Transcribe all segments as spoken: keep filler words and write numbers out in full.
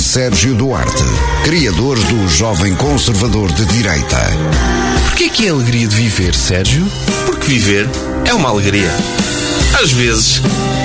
Sérgio Duarte, criador do Jovem Conservador de Direita. Porquê que é a alegria de viver, Sérgio? Porque viver é uma alegria. Às vezes.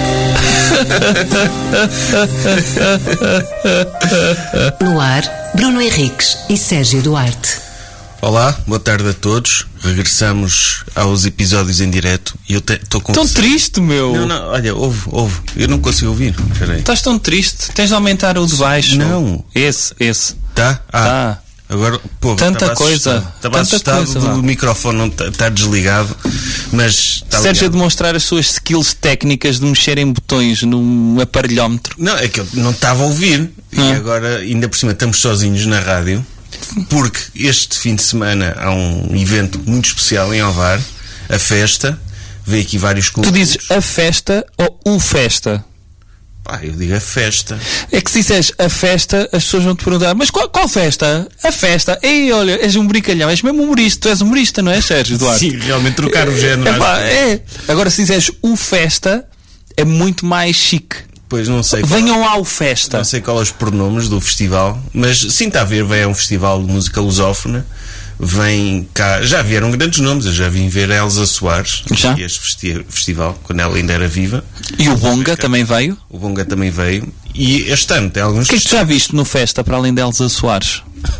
No ar, Bruno Henriques e Sérgio Duarte. Olá, boa tarde a todos. Regressamos aos episódios em direto e eu estou com... Tão triste, meu. Não, não, olha, ouve, ouve. Eu não consigo ouvir. Peraí. Estás tão triste. Tens de aumentar o de baixo. Não. Esse, esse. Tá? Ah. Tá. Agora, pô, tanta coisa. Estava assustado do lá. microfone não estar tá desligado, mas está Sérgio ligado. A demonstrar as suas skills técnicas de mexer em botões num aparelhómetro. Não, é que eu não estava a ouvir. Hum. E agora, ainda por cima, estamos sozinhos na rádio, porque este fim de semana há um evento muito especial em Ovar, a festa. Veio aqui vários clubes. Tu dizes a festa ou o festa? Pá, eu digo a festa. É que se disseres a festa, as pessoas vão te perguntar: mas qual, qual festa? A festa. Ei, olha, és um brincalhão, és mesmo humorista. Tu és humorista, não é, Sérgio Duarte? Sim, realmente trocar o género. É, pá, é. Agora, se disseres o festa, é muito mais chique. Pois não sei. Venham qual, ao festa. Não sei qual é os pronomes do festival, mas sim, está a ver, vem a um festival de música lusófona. Vem cá, já vieram grandes nomes. Eu já vim ver a Elsa Soares já? este festi- festival, quando ela ainda era viva. E o Bonga também veio? O Bonga também veio. E este ano tem alguns. O que é que tu já viste no festa para além de Elsa Soares?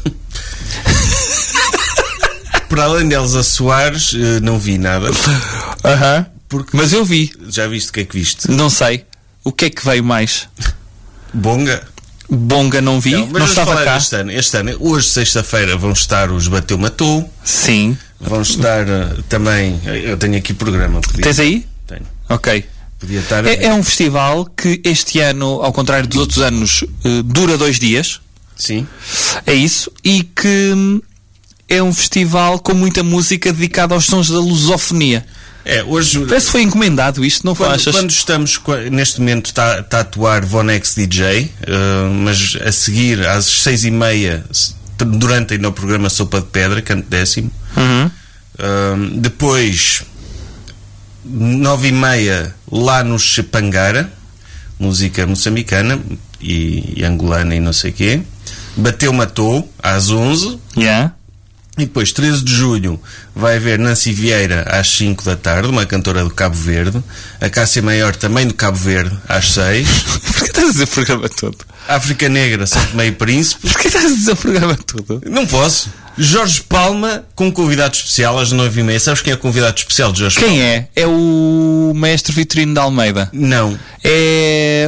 Para além de Elsa Soares, não vi nada. Aham. Uh-huh. Porque... Mas eu vi. Já viste o que é que viste? Não sei. O que é que veio mais? Bonga? Bonga não vi, não, mas não estava cá. Este ano, este ano, hoje, sexta-feira, vão estar os Bateu Matou. Sim. Vão estar uh, também. Eu tenho aqui programa. Podia... Tens aí? Tenho. Ok. Podia estar... é, é um festival que este ano, ao contrário dos outros anos, uh, dura dois dias. Sim. É isso. E que hum, é um festival com muita música dedicada aos sons da lusofonia. É, hoje... Parece que foi encomendado isto, não quando, achas? Quando estamos, neste momento está tá a atuar Vonex D J, uh, mas a seguir às seis e meia, durante ainda o programa Sopa de Pedra, canto décimo. Uhum. Uh, depois, nove e meia, lá no Chepangara, música moçambicana e, e angolana e não sei o quê. Bateu Matou, às onze. Yeah. E depois, treze de julho, vai haver Nancy Vieira às cinco da tarde, uma cantora do Cabo Verde. A Cássia Maior, também do Cabo Verde, às seis. Porquê estás a dizer o programa todo? África Negra, São Tomé e Príncipe. Porquê estás a dizer o programa todo? Não posso. Jorge Palma, com um convidado especial às nove e meia. Sabes quem é o convidado especial de Jorge Quem Palma? é? É o Maestro Vitorino de Almeida? Não. É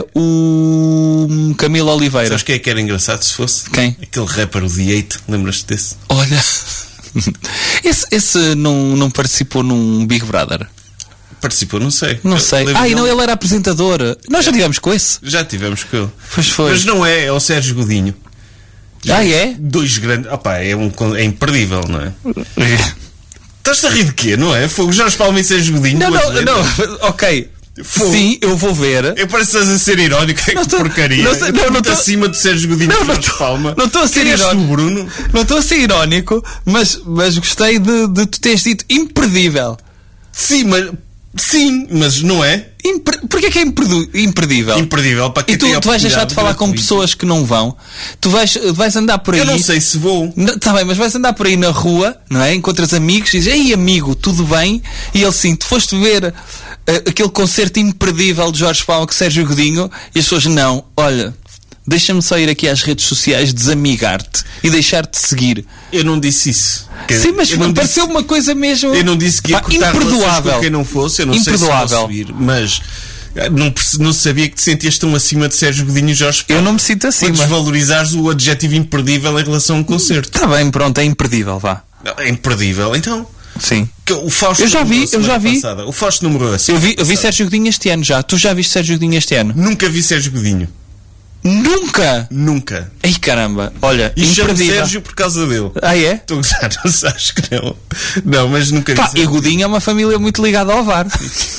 o Camilo Oliveira. Sabes quem é que era engraçado se fosse? Quem? Aquele rapper, o The Eight. Lembras-te desse? Olha... Esse, esse não, não participou num Big Brother? Participou, não sei. Não sei. Eu Ah, e não, ele era apresentador. Nós já tivemos com esse. Já tivemos com ele. Pois foi. Mas não é, é o Sérgio Godinho. Ah, é? Dois grandes. Opá, é, um, é imperdível, não é? Estás-te a rir de quê, não é? Foi o Jorge Palma e Sérgio Godinho. Não, não, não. Ok. Fogo. Sim, eu vou ver. Eu parece que estás a ser irónico. É não que tô, porcaria. Não, não, não, não tô, acima de Sérgio Godinho não, e Jorge não Palma. Não estou a ser Quem és irónico. tu, Bruno? Não estou a ser irónico, mas, mas gostei de, de tu teres dito imperdível. Sim, mas, sim, mas não é? Imper, porquê que é imperdu, imperdível? Imperdível para quem E tu, tem tu vais deixar de falar com pessoas que não vão. Tu vais, vais andar por aí. Eu não sei se vou. Está bem, mas vais andar por aí na rua, não é? Encontras amigos e dizes: ei, amigo, tudo bem? E ele sim, tu foste ver uh, aquele concerto imperdível de Jorge Palma com Sérgio Godinho e as pessoas: não, olha, deixa-me só ir aqui às redes sociais, desamigar-te e deixar-te seguir. Eu não disse isso. Sim, mas pareceu disse, uma coisa mesmo. Eu não disse que ia pá, cortar imperdoável. Com quem não fosse, eu não imperdoável. sei se vou subir, mas não, não sabia que te sentias tão acima de Sérgio Godinho e Jorge Palma. Eu não me sinto acima. Para desvalorizares o adjetivo imperdível em relação a um concerto. Está bem, pronto, é imperdível, vá. É imperdível, então. Sim. O Fausto eu já vi, eu já vi. Passada. O Fausto numerou assim. Eu vi, eu vi Sérgio Godinho este ano já. Tu já viste Sérgio Godinho este ano? Nunca vi Sérgio Godinho. Nunca? Nunca. Ai, caramba. Olha, e chamo imperdível. Sérgio por causa dele. Ah, é? Estou a gozar, não acho que não. Não, mas nunca vi. Pá, e Godinho é uma família muito ligada ao V A R.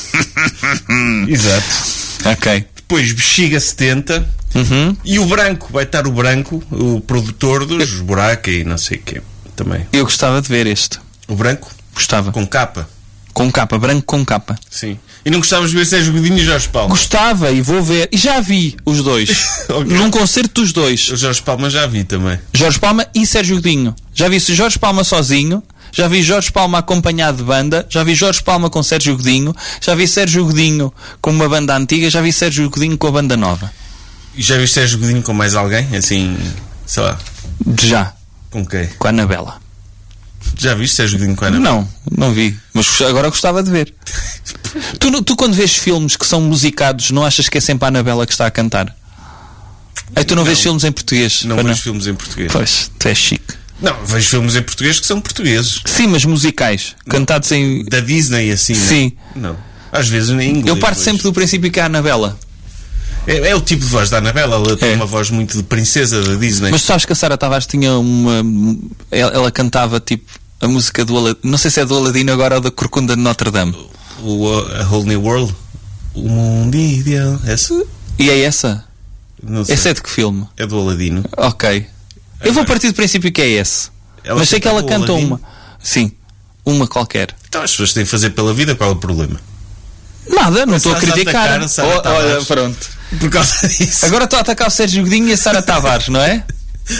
Exato. Ok. Depois Bexiga setenta. Uhum. E o Branco, vai estar o Branco, o produtor dos Buraca e não sei o quê. Também. Eu gostava de ver este. O Branco? Gostava. Com capa. Com capa, branco com capa. Sim. E não gostavas de ver Sérgio Godinho e Jorge Palma? Gostava e vou ver. E já vi os dois. Okay. Num concerto dos dois. O Jorge Palma já vi também. Jorge Palma e Sérgio Godinho. Já vi Jorge Palma sozinho. Já vi Jorge Palma acompanhado de banda. Já vi Jorge Palma com Sérgio Godinho. Já vi Sérgio Godinho com uma banda antiga. Já vi Sérgio Godinho com a banda nova. E já viste Sérgio Godinho com mais alguém? Assim, sei lá. Já. Com quem? Com a Anabela. Já viste Sérgio Godinho com a Anabela? Não, não vi. Mas agora gostava de ver. tu, tu quando vês filmes que são musicados, não achas que é sempre a Anabela que está a cantar? Aí tu não, não vês filmes em português? Não vejo filmes em português. Pois, tu és chique. Não, vejo filmes em português que são portugueses. Sim, mas musicais. Não. Cantados em... Da Disney, assim, Sim. Não. Não. Às vezes em inglês. Eu parto sempre do princípio que é a Anabela. É, é o tipo de voz da Anabela. Ela tem é. uma voz muito de princesa da Disney. Mas sabes que a Sara Tavares tinha uma... Ela, ela cantava, tipo, a música do Aladino. Não sei se é do Aladino agora ou da Corcunda de Notre Dame. O, o A Whole New World? O Mundo Ideal. Essa? E é essa? Não sei. Essa é de que filme? É do Aladino. Ok. Eu vou partir do princípio que é esse. Ela Mas sei que ela canta Aladino? uma. Sim. Uma qualquer. Então as pessoas têm que fazer pela vida. Qual é o problema? Nada, não estou a criticar. A oh, olha, pronto. Por causa disso. Agora estou a atacar o Sérgio Godinho e a Sara Tavares, não é?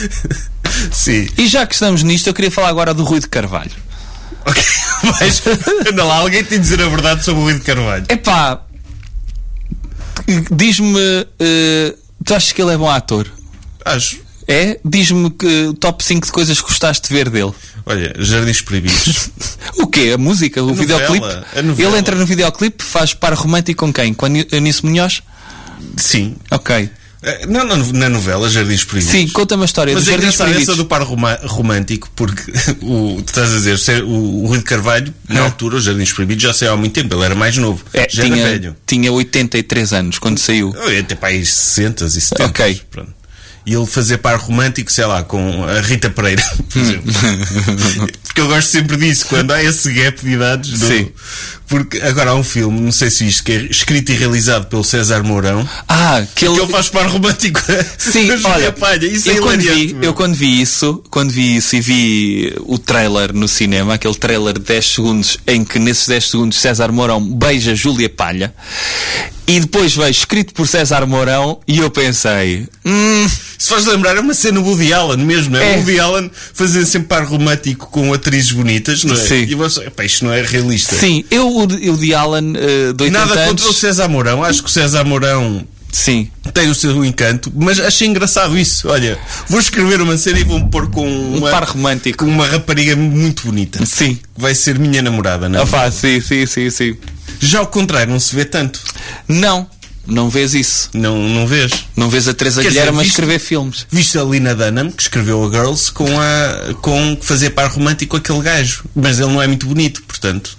Sim. E já que estamos nisto, eu queria falar agora do Rui de Carvalho. Ok, mas anda lá, alguém tem de dizer a verdade sobre o Rui de Carvalho. Epá, diz-me, uh, tu achas que ele é bom ator? Acho. É? Diz-me que o top cinco de coisas que gostaste de ver dele. Olha, Jardins Proibidos. O quê? A música? O a videoclipe? Novela, a novela. Ele entra no videoclipe, faz par romântico com quem? Com a Eunice Munhoz? Sim. Ok. Não, não, na novela Jardins Proibidos. Sim, conta-me a história Mas dos é Jardins Proibidos. Essa do par romântico, porque o, tu estás a dizer, o, o Rui de Carvalho, na é. altura, os Jardins Proibidos já saiu há muito tempo, ele era mais novo. É, já tinha, era velho. Tinha oitenta e três anos quando saiu. Até para aí sessenta e setenta. Ok. Pronto. E ele fazer par romântico, sei lá, com a Rita Pereira, por exemplo. Porque eu gosto sempre disso, quando há esse gap de idades. Do... Sim. Porque agora há um filme, não sei se isto, que é escrito e realizado pelo César Mourão. Ah, que ele, que ele faz par romântico. Sim, olha, Palha. Isso eu, é quando vi, eu quando vi isso, quando vi isso e vi o trailer no cinema, aquele trailer de dez segundos, em que nesses dez segundos César Mourão beija Júlia Palha, e depois veio escrito por César Mourão, e eu pensei... Hum, se faz lembrar, é uma cena Woody Allen mesmo, não é? é. Woody Allen fazendo sempre par romântico com atrizes bonitas, não é? Sim. E você, epá, isto não é realista. Sim, eu, o Woody Allen, uh, de oitenta Nada anos... contra o César Mourão, acho que o César Mourão... Sim. Tem o seu encanto, mas achei engraçado isso. Olha, vou escrever uma cena e vou-me pôr com uma, um par romântico, com uma rapariga muito bonita. Sim. Que vai ser minha namorada, não é? Ah, sim, sim, sim, sim. Já ao contrário, não se vê tanto. Não, não vês isso. Não, não vês. Não vês a Teresa Guilherme a escrever filmes. Viste a Lina Dunham, que escreveu a Girls, com a com fazer par romântico com aquele gajo. Mas ele não é muito bonito, portanto.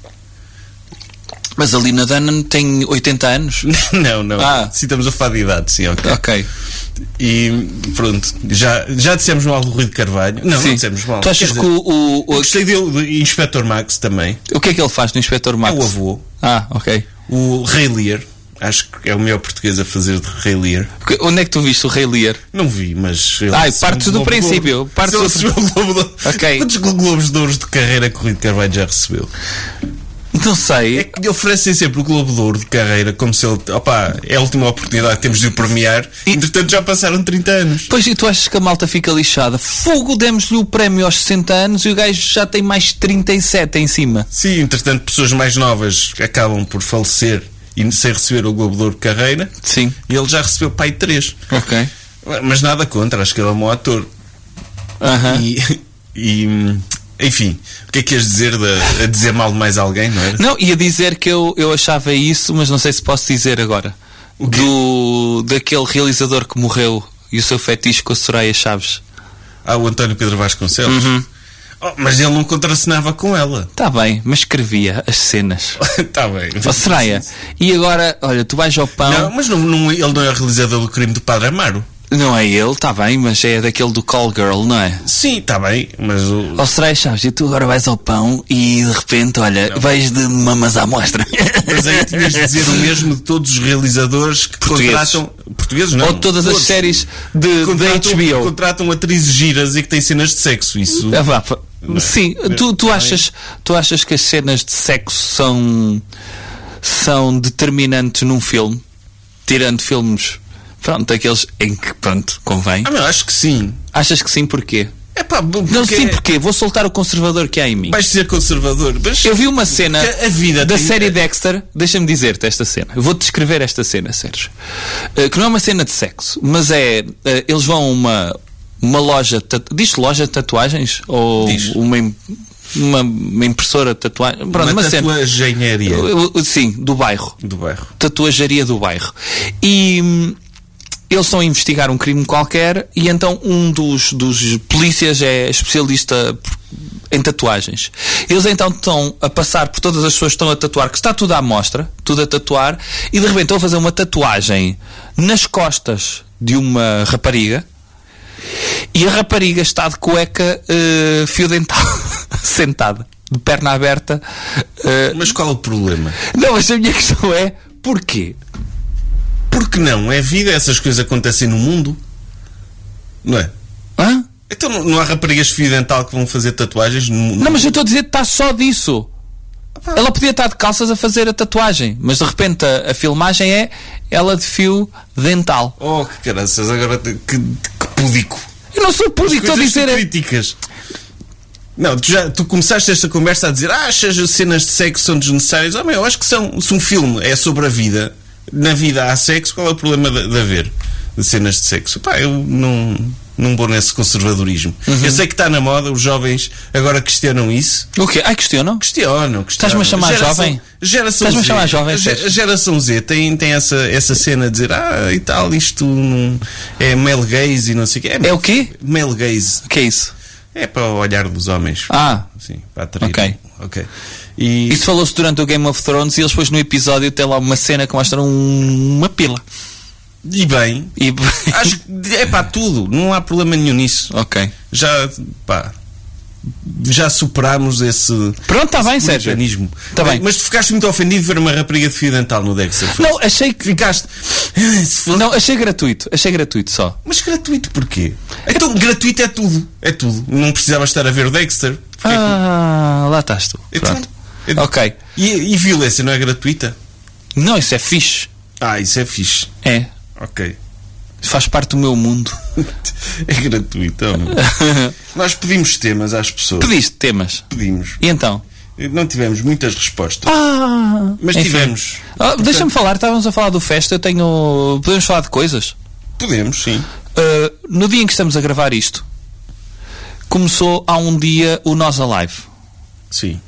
Mas a Lina Dunham tem oitenta anos? Não, não. Ah. Sim, estamos a falar de idade, sim, ok. Ok. E pronto, já, já dissemos mal do Rui de Carvalho. Não, sim. não dissemos mal. Tu achas Quer que dizer, o, o, o... Gostei dele, do Inspector Max também. O que é que ele faz no Inspector Max? É o avô. Ah, ok. O Rei Lear. Acho que é o melhor português a fazer de Rei Lear. Onde é que tu viste o Rei Lear? Não vi, mas... Ai, partes do princípio. Partes do... recebeu o Globo de Ouro. Ok. Quantos Globos de Ouro de carreira que o Rui de Carvalho já recebeu? Não sei. É que oferecem sempre o Globo de Ouro de carreira como se ele... Opa, é a última oportunidade que temos de o premiar. E... Entretanto já passaram trinta anos. Pois, e tu achas que a malta fica lixada? Fogo, demos-lhe o prémio aos sessenta anos e o gajo já tem mais trinta e sete em cima. Sim, entretanto pessoas mais novas acabam por falecer e sem receber o Globo de Ouro de carreira. Sim. E ele já recebeu pai três. Ok. Mas nada contra, acho que ele é um bom ator. Aham. Uh-huh. E... e enfim, o que é que ias dizer de, a dizer mal de mais alguém, não era? Não, ia dizer que eu, eu achava isso, mas não sei se posso dizer agora. Do, daquele realizador que morreu e o seu fetiche com a Soraya Chaves. Ah, o António Pedro Vasconcelos. Uhum. Oh, mas ele não contracenava com ela. Está bem, mas escrevia as cenas. Está bem. Oh, Soraya, e agora, olha, tu vais ao pão... Não, mas não, não, ele não é realizador do Crime do Padre Amaro. Não é ele, está bem, mas é daquele do Call Girl, não é? Sim, está bem, mas o... Ou Soraya Chaves, e tu agora vais ao pão e de repente, olha, não. vais de mamas à mostra. Mas aí tinhas de dizer o mesmo de todos os realizadores que portugueses. contratam... Portugueses não. Ou todas todos. As séries de, de H B O. Contratam atrizes giras e que têm cenas de sexo, isso... Ah, vá, Sim, tu, tu, achas, tu achas que as cenas de sexo são, são determinantes num filme? Tirando filmes, pronto, daqueles em que, pronto, convém. Ah, eu acho que sim. Achas que sim, porquê? É pá, porque... Não, sim, porquê? Vou soltar o conservador que há em mim. Vais ser conservador. Mas... Eu vi uma cena a vida da tem... série Dexter. Deixa-me dizer-te esta cena. Eu vou-te descrever esta cena, Sérgio. Uh, que não é uma cena de sexo, mas é... Uh, eles vão a uma, uma loja... Tatu... Diz loja de tatuagens? Ou Diz. uma... Uma, uma impressora de tatuagem. Pronto, uma uma tatuagenharia cena. Sim, do bairro. Do bairro. Tatuageria do bairro. E hum, eles estão a investigar um crime qualquer e então um dos, dos polícias é especialista em tatuagens. Eles então estão a passar por todas as pessoas que estão a tatuar, que está tudo à mostra, tudo a tatuar, e de repente estão a fazer uma tatuagem nas costas de uma rapariga. E a rapariga está de cueca uh, fio dental, sentada, de perna aberta. Uh... Mas qual é o problema? Não, mas a minha questão é, porquê? Porque não? É vida, essas coisas acontecem no mundo. Não é? Hã? Então não, não há raparigas de fio dental que vão fazer tatuagens no mundo? Não, mas eu estou a dizer que está só disso. Ah, ela podia estar de calças a fazer a tatuagem, mas de repente a, a filmagem é ela de fio dental. Oh, que caraças, agora que, que púdico. Eu não sou púdico, estou a dizer... críticas. Não, tu, já, tu começaste esta conversa a dizer ah, achas as cenas de sexo são desnecessárias? Oh, meu, eu acho que são, se um filme é sobre a vida, na vida há sexo, qual é o problema de, de haver de cenas de sexo? Pá, eu não, não vou nesse conservadorismo. Uhum. Eu sei que está na moda, os jovens agora questionam isso. O quê? Ai, questionam? Questionam, questionam. Estás-me a chamar geração, jovem? Geração Estás-me a Z, chamar jovem? A geração Z tem, tem essa, essa cena de dizer ah, e tal, isto não, é male gaze e não sei o quê. É, é o quê? Male gaze. O que é isso? É para o olhar dos homens. Ah. Sim, para atrair. Ok. Ok. E... Isso falou-se durante o Game of Thrones e eles depois no episódio tem lá uma cena que mostra um, uma pila. E bem, e... acho que é para tudo, não há problema nenhum nisso. Ok. Já, pá, já superámos esse. Pronto, está bem, Sérgio. Tá bem. Mas tu ficaste muito ofendido de ver uma rapariga de fio dental no Dexter. Não, achei que. Ficaste. Não, achei gratuito. Achei gratuito só. Mas gratuito porquê? Então, gratuito é tudo. É tudo. Não precisava estar a ver o Dexter. Porquê ah, que... lá estás tu. Então, Pronto. É... Ok. E, e violência não é gratuita? Não, isso é fixe. Ah, isso é fixe. É. Ok. Faz parte do meu mundo. É gratuito. Nós pedimos temas às pessoas. Pediste temas? Pedimos. E então? Não tivemos muitas respostas. Ah, mas enfim. tivemos. Ah, portanto... Deixa-me falar, estávamos a falar do Festa. Eu tenho. Podemos falar de coisas? Podemos, sim. Uh, no dia em que estamos a gravar isto, começou há um dia o Nós Alive. Sim.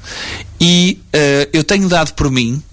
E uh, eu tenho dado por mim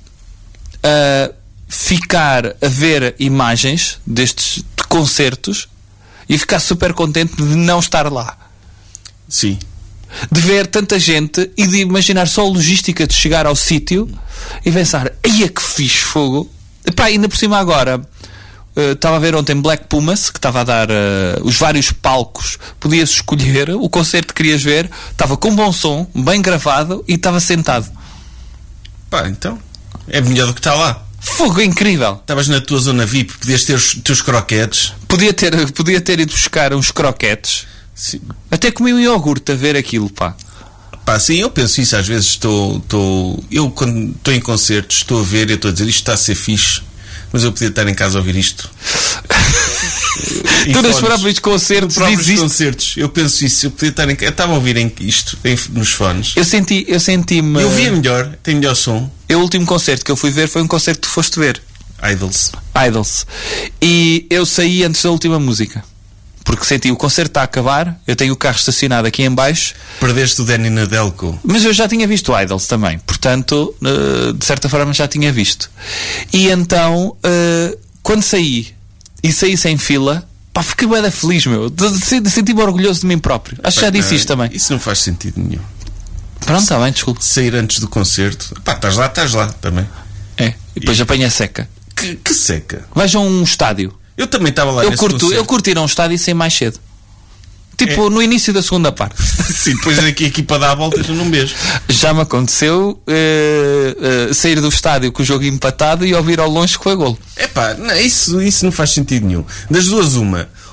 a uh, ficar a ver imagens destes de concertos e ficar super contente de não estar lá. Sim. De ver tanta gente e de imaginar só a logística de chegar ao sítio e pensar, eia que fixe fogo. Epá, ainda por cima agora uh, estava a ver ontem Black Pumas, que estava a dar uh, os vários palcos, podias escolher o concerto que querias ver, estava com bom som, bem gravado e estava sentado. Pá, então é melhor do que está lá. Fogo, incrível. Estavas na tua zona V I P, podias ter os teus croquetes. Podia ter, podia ter ido buscar uns croquetes. Sim. Até comi um iogurte a ver aquilo, pá. Pá, sim, eu penso isso às vezes. Estou, estou eu quando estou em concertos estou a ver e estou a dizer isto está a ser fixe, mas eu podia estar em casa a ouvir isto. Tu nos próprios concertos próprios concertos eu penso isso, eu podia estar em eu estava a ouvir em, isto em, nos fones. Eu senti, eu senti-me. Eu via melhor, tem melhor som. O último concerto que eu fui ver foi um concerto que tu foste ver. Idols. Idols. E eu saí antes da última música. Porque senti o concerto está a acabar, eu tenho o carro estacionado aqui em baixo. Perdeste o Danny Nadelko. Mas eu já tinha visto o Idols também. Portanto, de certa forma já tinha visto. E então, quando saí e saí sem fila, pá, fiquei bem feliz, meu. Senti-me orgulhoso de mim próprio. Acho que já disse isto também. Isso não faz sentido nenhum. Pronto, está bem, desculpa. Sair antes do concerto. Pá, estás lá, estás lá também. É, e depois e... apanha seca. Que, que seca? Vejam um estádio. Eu também estava lá eu nesse curto, concerto. Eu curto ir a um estádio e sair mais cedo. Tipo, é. No início da segunda parte. Sim, depois aqui a equipa dá a volta e não beijo. Já me aconteceu uh, uh, sair do estádio com o jogo empatado e ouvir ao longe que foi golo. É pá, não, isso, isso não faz sentido nenhum. Das duas, uma.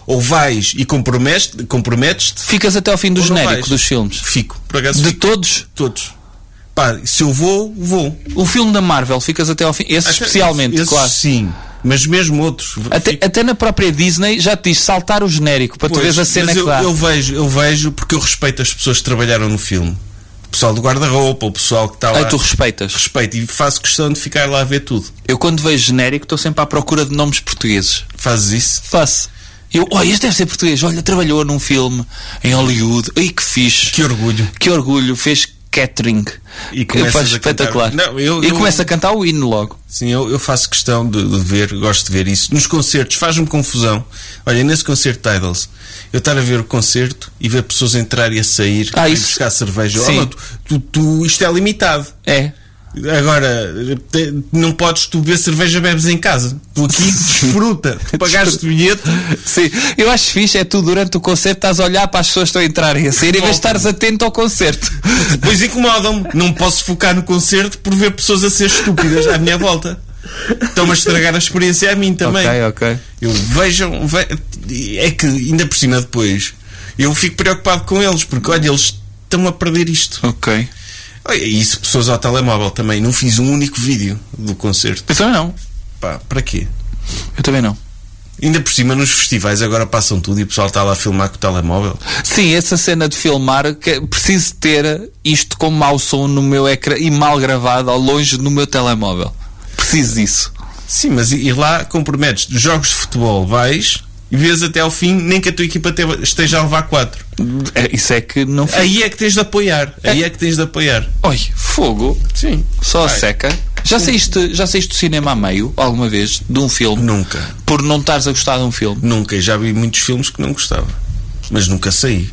ou vais e comprometes-te, comprometes-te Ficas até ao fim do ou não genérico vais. dos filmes? Fico, por acaso De fico. todos? Todos. Pá, se eu vou, vou. O filme da Marvel, ficas até ao fim. Esse Até- especialmente, esses claro. sim, mas mesmo outros. Até, fico. até na própria Disney já te diz saltar o genérico para tu Pois, veres a cena mas que eu, dá. eu vejo, eu vejo porque eu respeito as pessoas que trabalharam no filme. O pessoal do guarda-roupa, o pessoal que está lá. Aí tu respeitas. Respeito e faço questão de ficar lá a ver tudo. Eu quando vejo genérico estou sempre à procura de nomes portugueses. Fazes isso? Faço. Eu, olha, este deve ser português. Olha, trabalhou num filme em Hollywood. Ai, que fixe. Que orgulho. Que orgulho. Fez catering. E começas Faz a cantar. espetacular. Não, eu- e eu- começa a cantar o hino logo. Sim, eu, eu faço questão de, de ver, gosto de ver isso. Nos concertos faz-me confusão. Olha, nesse concerto de Idols, eu estar a ver o concerto e ver pessoas entrar e a sair Ah, e isso- buscar cerveja. Sim. Olha, tu, tu, tu- isto é limitado. É. Agora, te- não podes tu beber cerveja, bebes em casa. Tu aqui desfruta. Tu pagaste o bilhete. Sim, eu acho fixe, é tu durante o concerto estás a olhar para as pessoas que estão a entrar e a sair, em vez de estares atento ao concerto. Depois incomodam-me. Não posso focar no concerto por ver pessoas a ser estúpidas à minha volta. Estão-me a estragar a experiência a mim também. Ok, ok. Eu vejam, ve- é que ainda por cima depois eu fico preocupado com eles, porque olha, eles estão a perder isto. Ok. Olha, e isso pessoas ao telemóvel também. Não fiz um único vídeo do concerto. Eu também não. Pá, para quê? Eu também não. Ainda por cima nos festivais agora passam tudo e o pessoal está lá a filmar com o telemóvel. Sim, essa cena de filmar, que é preciso ter isto com mau som no meu ecrã e mal gravado ao longe no meu telemóvel. Preciso disso. Sim, mas ir lá comprometes jogos de futebol, vais e vês até ao fim, nem que a tua equipa te- esteja a levar quatro. É, isso é que não fica. Aí é que tens de apoiar. Aí é que tens de apoiar. Oi, fogo. Sim. Só a Vai. seca. Já saíste, já saíste do cinema a meio, alguma vez, de um filme? Nunca. Por não estares a gostar de um filme? Nunca. E já vi muitos filmes que não gostava. Mas nunca saí.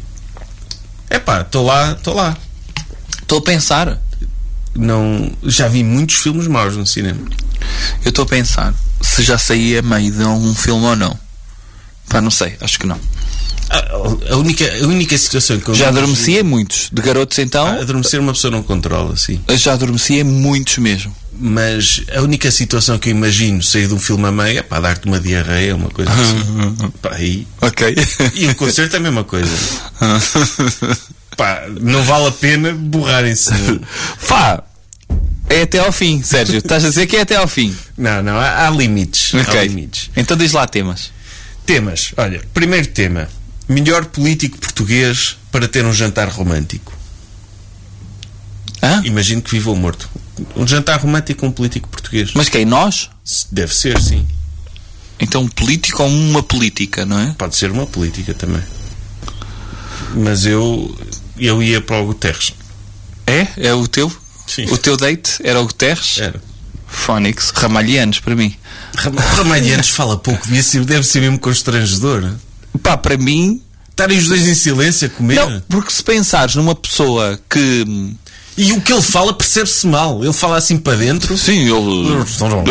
É pá, estou lá, estou lá. Estou a pensar. Não, já vi muitos filmes maus no cinema. Eu estou a pensar se já saí a meio de um filme ou não. Pá, não sei, acho que não. A, a única, a única situação que eu Já não- adormeci em muitos. De garotos então, Ah, adormecer uma pessoa não controla, sim. já adormeci em muitos mesmo. Mas a única situação que eu imagino sair de um filme a meio é pá, dar-te uma diarreia, uma coisa assim. Pá, aí. Ok. E o concerto é a mesma coisa. Pá, não vale a pena borrarem-se. Pá, é até ao fim, Sérgio. Estás a dizer que é até ao fim. Não, não, há, há limites. Há Ok. limites. Então diz lá temas. Temas. Olha, primeiro tema. Melhor político português para ter um jantar romântico. Hã? Imagino que viva ou morto. Um jantar romântico com um político português. Mas quem? Nós? Deve ser, sim. Então um político ou uma política, não é? Pode ser uma política também. Mas eu eu ia para o Guterres. É? É o teu? Sim. O teu date era o Guterres? Era. Fónix, Ramalhianos para mim. Ram- Ramalhianos fala pouco. Devia ser, deve ser mesmo constrangedor. Pá, para mim. Estarem os dois em silêncio a comer. Não, porque se pensares numa pessoa que. E o que ele fala percebe-se mal. Ele fala assim para dentro. Sim, ele.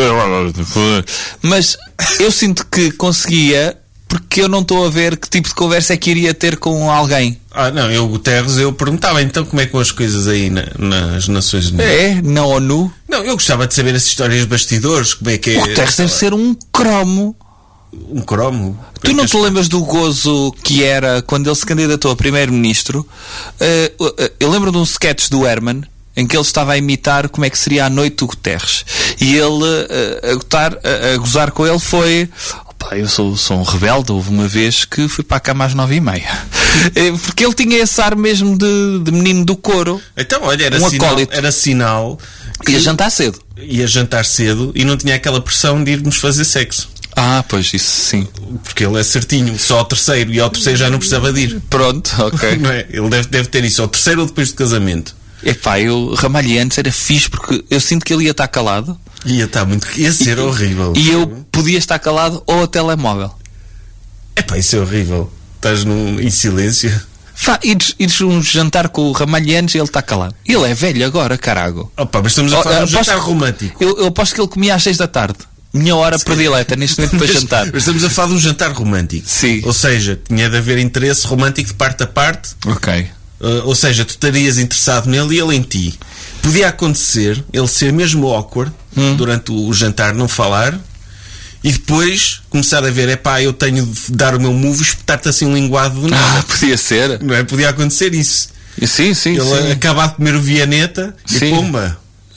Mas eu sinto que conseguia, porque eu não estou a ver que tipo de conversa é que iria ter com alguém. Ah, não, eu, Guterres, eu perguntava então como é que vão as coisas aí na- nas Nações Unidas. É, na ONU. Não, eu gostava de saber as histórias de bastidores, como é que é. O Guterres deve ser um cromo. Um cromo. Tu não te lembras do gozo que era quando ele se candidatou a primeiro-ministro? Uh, uh, eu lembro de um sketch do Herman em que ele estava a imitar como é que seria a noite do Guterres. E ele, uh, a, gotar, a, a gozar com ele, foi... Opa, eu sou, sou um rebelde. Houve uma vez que fui para a cama às nove e meia. Eh, Porque ele tinha esse ar mesmo de, de menino do coro. Então, olha, era, Um sinal, acólito. era sinal que Ia jantar cedo. ia jantar cedo e não tinha aquela pressão de irmos fazer sexo. Ah, pois, isso sim. Porque ele é certinho, só ao terceiro, e ao terceiro já não precisava de ir. Pronto, ok. Não é? Ele deve, deve ter isso ao terceiro ou depois do casamento. Epá, eu Ramalho antes era fixe porque eu sinto que ele ia estar calado. Ia estar muito. Ia ser horrível. E eu podia estar calado ou ao telemóvel. Epá, isso é horrível. Estás num, em silêncio. Fá, ires, ires um jantar com o Ramalhianos e ele está calado. Ele é velho agora, carago. Opa, mas estamos a Oh, falar de um aposto jantar que- romântico. Eu, eu aposto que ele comia às seis da tarde. Minha hora predileta neste momento para Mas- jantar. mas estamos a falar de um jantar romântico. Sim. Ou seja, tinha de haver interesse romântico de parte a parte. Ok. Uh, ou seja, tu estarias interessado nele e ele em ti. Podia acontecer ele ser mesmo awkward Hum. durante o jantar, não falar, E depois começar a ver, é pá, eu tenho de dar o meu move e espetar-te assim um linguado do nada. Ah, podia ser. Não é? Podia acontecer isso. Sim, sim, Ele sim. acabar de comer o Vianeta e Sim. pumba.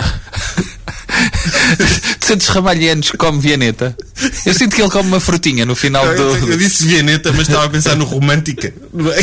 Tu sentes Ramalhianos que come Vianeta? Eu sinto que ele come uma frutinha no final Eu, do... eu disse Vianeta, mas estava a pensar no Romântica.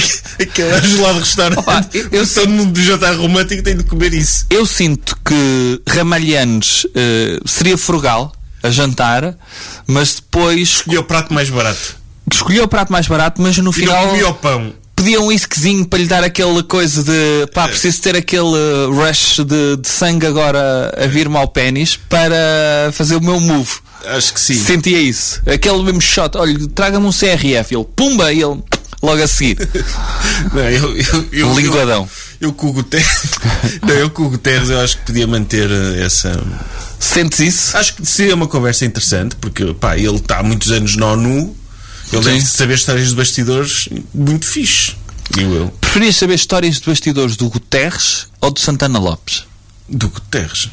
Aquele gelado restaurante. Opa, eu- eu Todo mundo do jantar romântico tem de comer isso. Eu sinto que Ramalhianos eh, seria frugal a jantar, mas depois E o prato mais barato. escolheu o prato mais barato, mas no E final não comia o pão. pedia um whiskyzinho para lhe dar aquela coisa de pá, preciso ter aquele rush de, de sangue agora a vir-me ao pénis para fazer o meu move. Acho que sim. Sentia isso. Aquele mesmo shot, olha, traga-me um C R F. Ele, pumba, e ele logo a seguir. Não, eu, eu, eu, Linguadão. Eu, eu com o Guterres, não, eu com o Guterres eu acho que podia manter eh, essa. Sentes isso? Acho que seria uma conversa interessante, porque pá, ele está há muitos anos na ONU, ele Sim. deve saber histórias de bastidores muito fixe, digo eu. Preferias saber histórias de bastidores do Guterres ou do Santana Lopes? Do Guterres.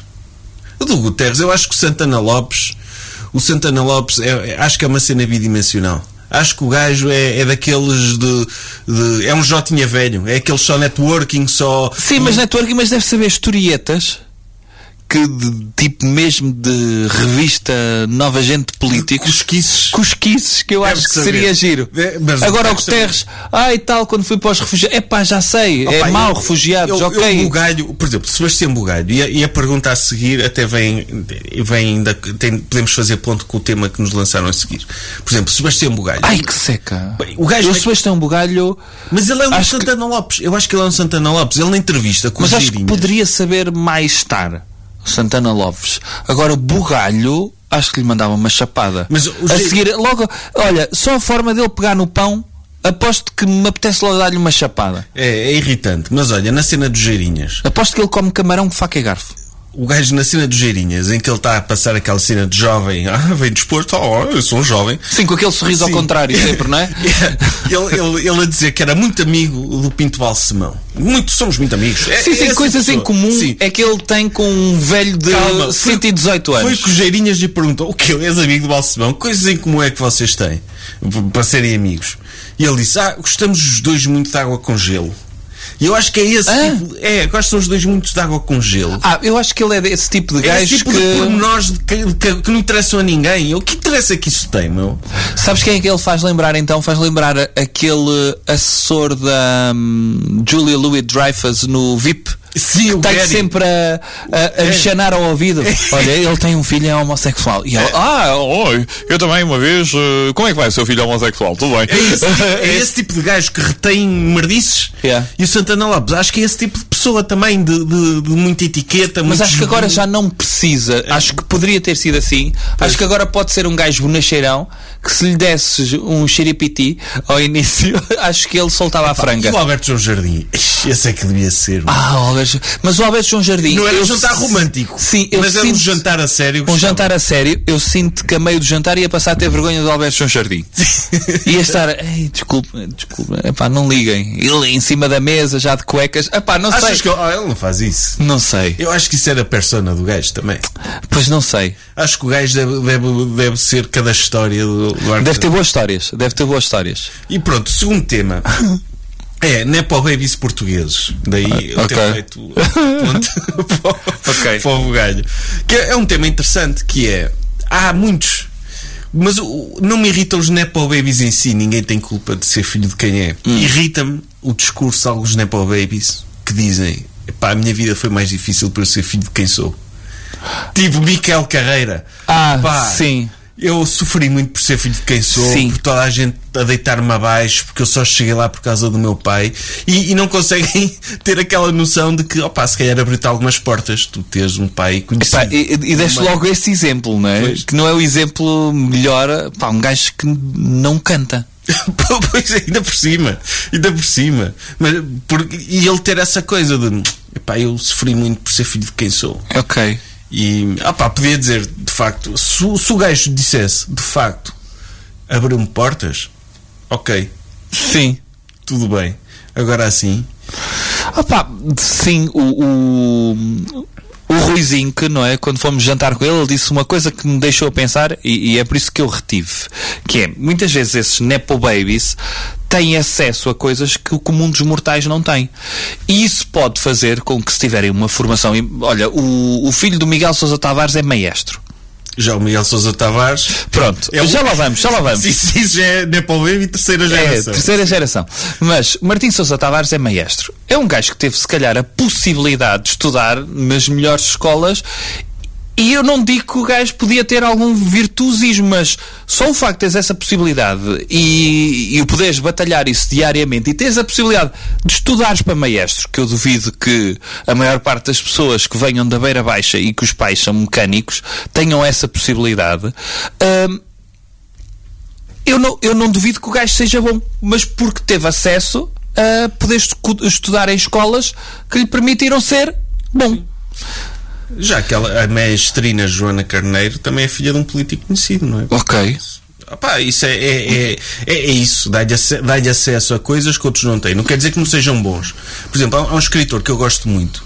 O do Guterres, eu acho que o Santana Lopes, o Santana Lopes, é, é- acho que é uma cena bidimensional. Acho que o gajo é, é daqueles de, de- é um jotinha velho, é aquele só networking, só. Sim, mas networking, mas deve saber historietas que de, tipo mesmo de revista Nova Gente Políticos. Cosquices. Cosquices, que eu Deve acho que saber. seria giro. É, mas Agora o deve Guterres, ah e tal, quando fui para os refugiados, é pá, já sei, é Opa, mau, eu- refugiados, eu, ok. Eu, Bugalho, por exemplo, Sebastião Bugalho, e a, e a pergunta a seguir até vem, vem da, tem, podemos fazer ponto com o tema que nos lançaram a seguir. Por exemplo, Sebastião Bugalho. Ai que seca. Bem, o gajo eu vai- Sebastião Bugalho, Mas ele é um acho que- Santana Lopes. Eu acho que ele é um Santana Lopes. Ele na entrevista com mas os acho que girinhas. poderia saber mais estar Santana Lopes. Agora Bugalho, acho que lhe mandava uma chapada. Mas o a gi- seguir, logo, olha, só a forma dele pegar no pão, aposto que me apetece logo dar-lhe uma chapada. É, é irritante. Mas olha, na cena dos Geirinhas, Aposto que ele come camarão com faca e garfo. o gajo na cena dos Geirinhas, em que ele está a passar aquela cena de jovem, ah, vem disposto, oh, eu sou um jovem. Sim, com aquele sorriso Sim. ao contrário sempre, não é? ele, ele, ele a dizer que era muito amigo do Pinto Balsemão. Muito, somos muito amigos. É, Sim, é sim, essa coisas em pessoa. comum Sim. é que ele tem com um velho de Calma, cento e dezoito Foi anos. que os Geirinhas lhe perguntou: o que és amigo do Balsemão? Coisas em comum é que vocês têm p- para serem amigos? E ele disse: ah, gostamos os dois muito de água com gelo. E eu acho que é esse Ah. tipo. É, gostam os dois muito de água com gelo. Ah, eu acho que ele é desse tipo de É gajo esse tipo que... de pormenores de que, que, que não interessam a ninguém. O que interessa é que isso tem, meu? Sabes quem é que ele faz lembrar então? Faz lembrar a- aquele assessor da hum, Julia Louis-Dreyfus no V I P. Sim, o Está Gary. sempre a, a, a mexanar ao ouvido. Olha, ele tem um filho é homossexual. E ela, ah, oi, eu também uma vez. eh, Como é que vai o seu filho homossexual? Tudo bem. É esse, tipo, é esse tipo de gajo que retém merdices. Yeah. E o Santana Lopes, acho que é esse tipo de pessoa também, de, de, de muita etiqueta. Mas muito acho que agora juvenil. já não precisa. Acho que poderia ter sido assim. Acho que agora pode ser um gajo bonacheirão que se lhe desses um xeripiti ao início, acho que ele soltava a franga. E o Alberto João Jardim? Ixi, esse é que devia ser. meu. Ah, o Alberto... Mas o Alberto João Jardim... Não era eu um jantar s- romântico. Sim, eu mas era um sinto... jantar a sério. Um gostava. jantar a sério, eu sinto que a meio do jantar ia passar a ter vergonha do Alberto João Jardim. Ia estar, ei, desculpe, desculpe, epá, não liguem. Ele em cima da mesa, já de cuecas, epá, não Achas sei. que ele, ah, ele não faz isso? Não sei, Eu acho que isso era a persona do gajo também. pois não sei. Acho que o gajo deve, deve, deve ser cada história do, do Arte. Deve ter boas histórias, deve ter boas histórias. E pronto, segundo tema. É, Nepo Babies portugueses. Daí eu ok. ter feito ponto para, o- Ok. para o bugalho. Que é um tema interessante, que é... Há muitos... Mas o- não me irritam os Nepo Babies em si. Ninguém tem culpa de ser filho de quem é. Hum. Irrita-me o discurso de alguns Nepo Babies que dizem: epá, a minha vida foi mais difícil por eu ser filho de quem sou. Tipo Miquel Carreira. Ah, Pá, sim. Eu sofri muito por ser filho de quem sou, Sim. por toda a gente a deitar-me abaixo, porque eu só cheguei lá por causa do meu pai, e, e não conseguem ter aquela noção de que, opá, se calhar abriu-te algumas portas, tu teres um pai conhecido. Epá, e e deixo logo esse exemplo, não é? Pois. Que não é o exemplo melhor, pá, um gajo que não canta. Pois, ainda por cima, ainda por cima. Mas, por, e ele ter essa coisa de, epá, eu sofri muito por ser filho de quem sou. Ok. E, opá, podia dizer, de facto, se, o- se o gajo dissesse, de facto, abriu-me portas, ok, Sim. tudo bem. Agora assim, Ah pá, sim, o, o- o Ruizinho, que, não é? Quando fomos jantar com ele, ele disse uma coisa que me deixou a pensar, e, e é por isso que eu retive, que é, muitas vezes esses Nepo Babies têm acesso a coisas que o comum dos mortais não tem. E isso pode fazer com que, se tiverem uma formação... Olha, o, o filho do Miguel Sousa Tavares é maestro. Já o Miguel Sousa Tavares... Pronto, é já lá vamos, já lá vamos. Isso, isso já é Nepo Baby terceira geração. É, terceira geração. Mas Martim Sousa Tavares é maestro. É um gajo que teve, se calhar, a possibilidade de estudar nas melhores escolas. E eu não digo que o gajo podia ter algum virtuosismo, mas só o facto de teres essa possibilidade e, e o poderes batalhar isso diariamente e teres a possibilidade de estudares para maestro, que eu duvido que a maior parte das pessoas que venham da Beira Baixa e que os pais são mecânicos tenham essa possibilidade. Hum, eu, não, eu não duvido que o gajo seja bom, mas porque teve acesso a poder estu- estudar em escolas que lhe permitiram ser bom. Já aquela, a maestrina Joana Carneiro também é filha de um político conhecido, não é? Ok. Opá, isso é, é, é, é, é isso, dá-lhe, ac- dá-lhe acesso a coisas que outros não têm. Não quer dizer que não sejam bons. Por exemplo, há, há um escritor que eu gosto muito,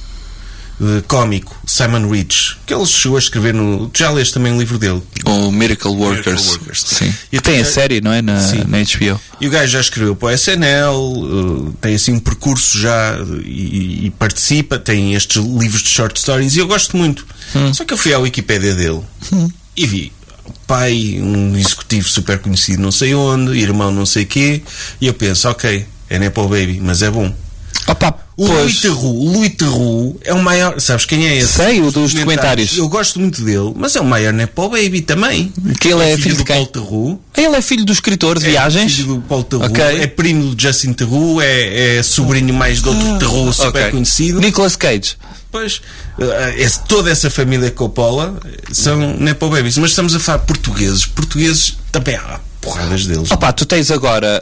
de cómico, Simon Rich, que ele chegou a escrever no... Tu já leste também o livro dele? O Miracle Workers. Miracle Workers. Sim. E Tem a tem- série, não é? Na, na H B O. E o gajo já escreveu para o S N L, uh, tem assim um percurso já e, e participa, tem estes livros de short stories e eu gosto muito. Hum. Só que eu fui à Wikipédia dele hum. e vi pai, um executivo super conhecido não sei onde, irmão não sei quê, e eu penso, ok, é Nepo Baby, mas é bom. Opa, O Louis Theroux, Louis Theroux é o maior, sabes quem é esse? Sei, o dos documentários. Eu gosto muito dele, mas é o maior Nepo Baby também. Que ele é, é filho filho de do quem? Paulo Theroux. Ele é filho do escritor de É viagens? filho do Paulo Theroux, Okay. é primo do Justin Theroux, é, é sobrinho mais de outro Theroux super Okay. conhecido. Nicolas Cage. Pois, eh, esse- toda essa família Coppola são Nepo Babies, mas estamos a falar portugueses. Portugueses também há porradas deles. Opa, tu tens agora